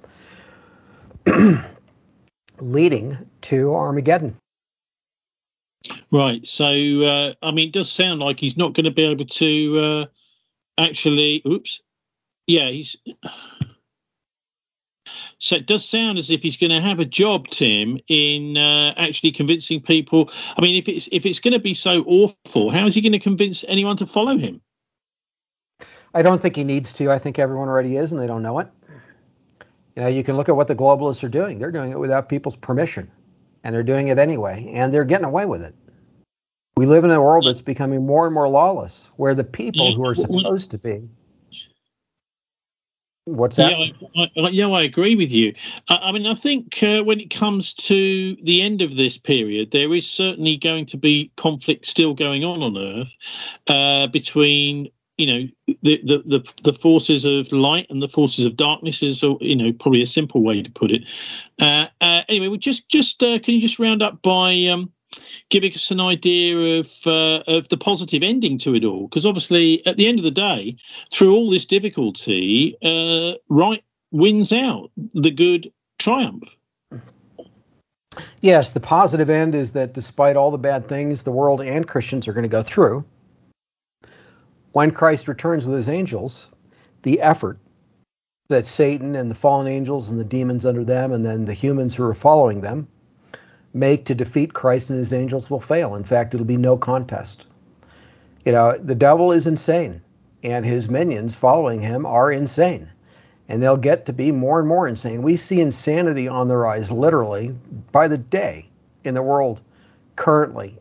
leading to Armageddon. Right. So, I mean, it does sound like he's not going to be able to actually. Oops. Yeah, he's. So it does sound as if he's going to have a job, Tim, in actually convincing people. I mean, if it's going to be so awful, how is he going to convince anyone to follow him? I don't think he needs to. I think everyone already is, and they don't know it. You know, you can look at what the globalists are doing. They're doing it without people's permission, and they're doing it anyway, and they're getting away with it. We live in a world that's becoming more and more lawless, where the people who are supposed to be. What's that? I agree with you. I mean, I think when it comes to the end of this period, there is certainly going to be conflict still going on Earth between, you know, the forces of light and the forces of darkness is, you know, probably a simple way to put it. Anyway, we just can you just round up by giving us an idea of the positive ending to it all? Because obviously, at the end of the day, through all this difficulty, right wins out. The good triumph. Yes, the positive end is that despite all the bad things the world and Christians are going to go through, when Christ returns with his angels, the effort that Satan and the fallen angels and the demons under them and then the humans who are following them make to defeat Christ and his angels will fail. In fact, it'll be no contest. The devil is insane, and his minions following him are insane, and they'll get to be more and more insane. We see insanity on the rise, literally, by the day in the world currently.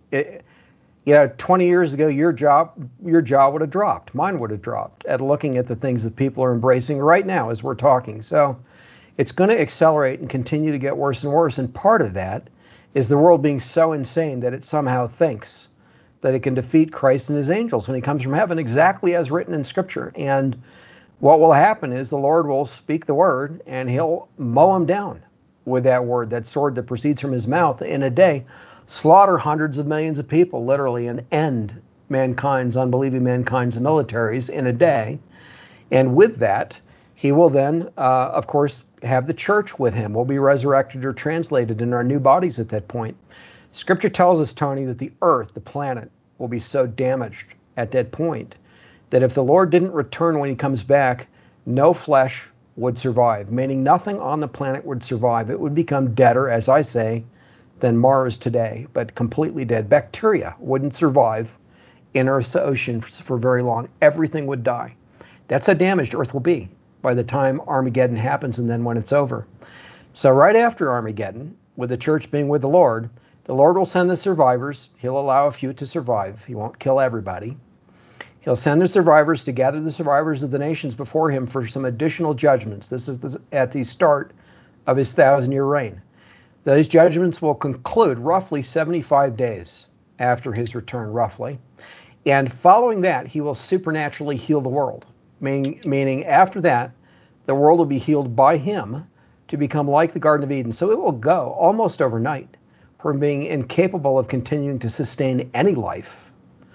20 years ago, your job would have dropped. Mine would have dropped at looking at the things that people are embracing right now as we're talking. So it's going to accelerate and continue to get worse and worse. And part of that is the world being so insane that it somehow thinks that it can defeat Christ and his angels when he comes from heaven, exactly as written in Scripture. And what will happen is the Lord will speak the word and he'll mow him down with that word, that sword that proceeds from his mouth in a day, slaughter hundreds of millions of people, literally, and end unbelieving mankind's militaries in a day. And with that, he will then, of course, have the church with him. We'll be resurrected or translated in our new bodies at that point. Scripture tells us, Tony, that the earth, the planet, will be so damaged at that point that if the Lord didn't return when he comes back, no flesh would survive, meaning nothing on the planet would survive. It would become deader, as I say, than Mars today, but completely dead. Bacteria wouldn't survive in Earth's ocean for very long. Everything would die. That's how damaged Earth will be by the time Armageddon happens and then when it's over. So right after Armageddon, with the church being with the Lord will send the survivors. He'll allow a few to survive. He won't kill everybody. He'll send the survivors to gather the survivors of the nations before him for some additional judgments. This is at the start of his 1,000-year reign. Those judgments will conclude roughly 75 days after his return, roughly. And following that, he will supernaturally heal the world, meaning after that, the world will be healed by him to become like the Garden of Eden. So it will go almost overnight from being incapable of continuing to sustain any life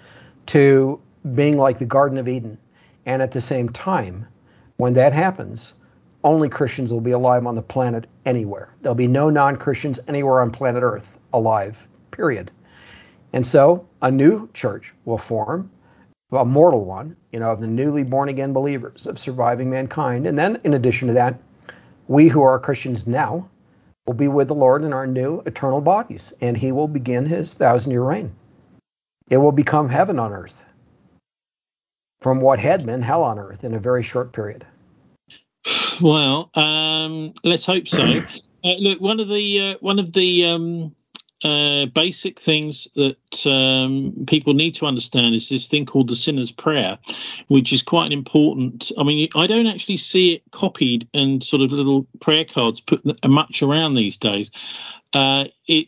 to being like the Garden of Eden. And at the same time, when that happens, only Christians will be alive on the planet anywhere. There'll be no non-Christians anywhere on planet Earth alive, period. And so a new church will form, a mortal one, of the newly born again believers of surviving mankind. And then in addition to that, we who are Christians now will be with the Lord in our new eternal bodies, and he will begin his 1,000-year reign. It will become heaven on earth from what had been hell on earth in a very short period. Well, let's hope so. Look, one of the basic things that people need to understand is this thing called the sinner's prayer, which is quite important. I mean, I don't actually see it copied and sort of little prayer cards put much around these days. It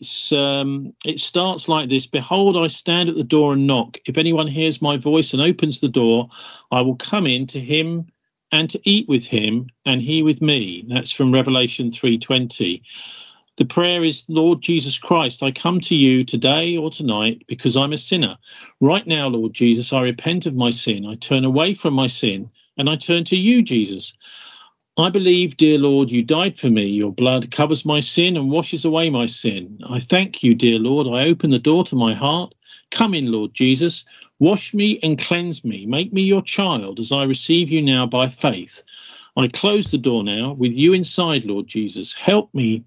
starts like this: "Behold, I stand at the door and knock. If anyone hears my voice and opens the door, I will come in to him and to eat with him and he with me." That's from Revelation 3:20. The prayer is, "Lord Jesus Christ, I come to you today or tonight because I'm a sinner. Right now, Lord Jesus, I repent of my sin. I turn away from my sin and I turn to you, Jesus. I believe, dear Lord, you died for me. Your blood covers my sin and washes away my sin. I thank you, dear Lord. I open the door to my heart. Come in, Lord Jesus. Wash me and cleanse me. Make me your child as I receive you now by faith. I close the door now with you inside, Lord Jesus. Help me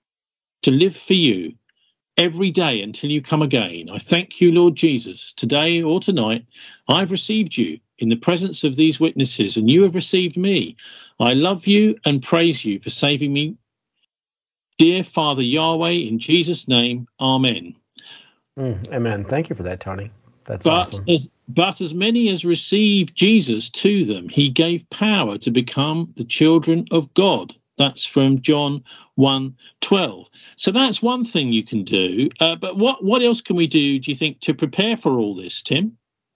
to live for you every day until you come again. I thank you, Lord Jesus. Today or tonight, I've received you in the presence of these witnesses, and you have received me. I love you and praise you for saving me. Dear Father Yahweh, in Jesus' name, amen." Amen. Thank you for that, Tony. That's awesome. But as many as received Jesus to them, he gave power to become the children of God. That's from John 1:12. So that's one thing you can do. But what else can we do you think, to prepare for all this, Tim?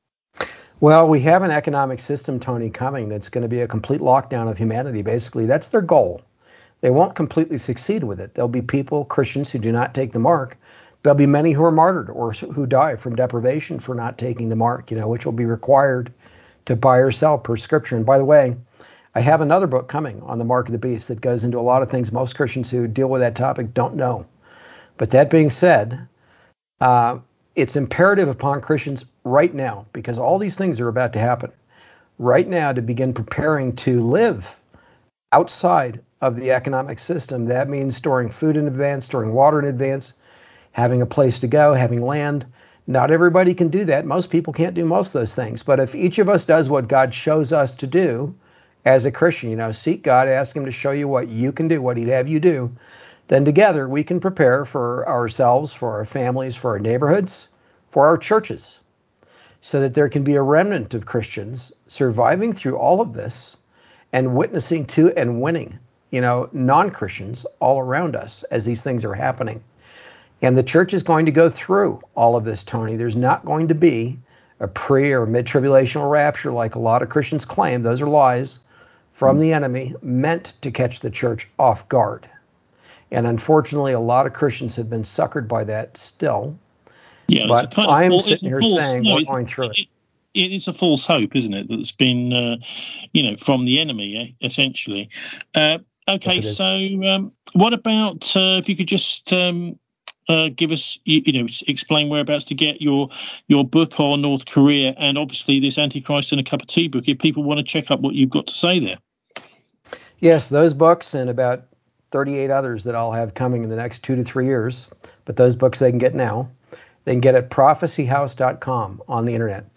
Well, we have an economic system, Tony, coming that's going to be a complete lockdown of humanity, basically. That's their goal. They won't completely succeed with it. There'll be people, Christians, who do not take the mark. There'll be many who are martyred or who die from deprivation for not taking the mark, which will be required to buy or sell per Scripture. And by the way, I have another book coming on the mark of the beast that goes into a lot of things most Christians who deal with that topic don't know. But that being said, it's imperative upon Christians right now, because all these things are about to happen right now, to begin preparing to live outside of the economic system. That means storing food in advance, storing water in advance, having a place to go, having land. Not everybody can do that. Most people can't do most of those things. But if each of us does what God shows us to do as a Christian, seek God, ask him to show you what you can do, what he'd have you do, then together we can prepare for ourselves, for our families, for our neighborhoods, for our churches, so that there can be a remnant of Christians surviving through all of this and witnessing to and winning, non-Christians all around us as these things are happening. And the church is going to go through all of this, Tony. There's not going to be a pre or mid-tribulational rapture like a lot of Christians claim. Those are lies from the enemy meant to catch the church off guard. And unfortunately, a lot of Christians have been suckered by that still. Yeah, but I'm sitting here saying we're going through it. It's a false hope, isn't it, that's been, from the enemy, essentially. Okay, yes, so what about if you could just give us, explain whereabouts to get your book on North Korea, and obviously this Antichrist and a Cup of Tea book, if people want to check up what you've got to say there. Yes, those books and about 38 others that I'll have coming in the next 2 to 3 years. But those books they can get now. They can get at prophecyhouse.com on the internet,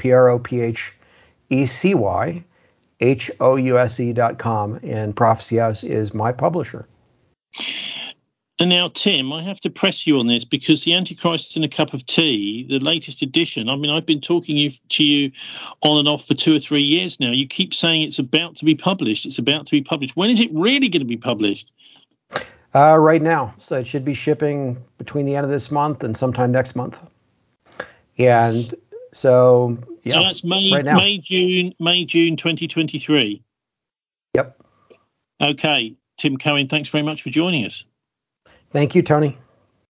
prophecyhouse.com, and Prophecy House is my publisher. And now, Tim, I have to press you on this, because the Antichrist in a Cup of Tea, the latest edition, I've been talking to you on and off for 2 or 3 years now. You keep saying it's about to be published. It's about to be published. When is it really going to be published? Right now. So it should be shipping between the end of this month and sometime next month. And so that's May, right now. May, June 2023. Yep. Okay. Tim Cohen, thanks very much for joining us. Thank you, Tony.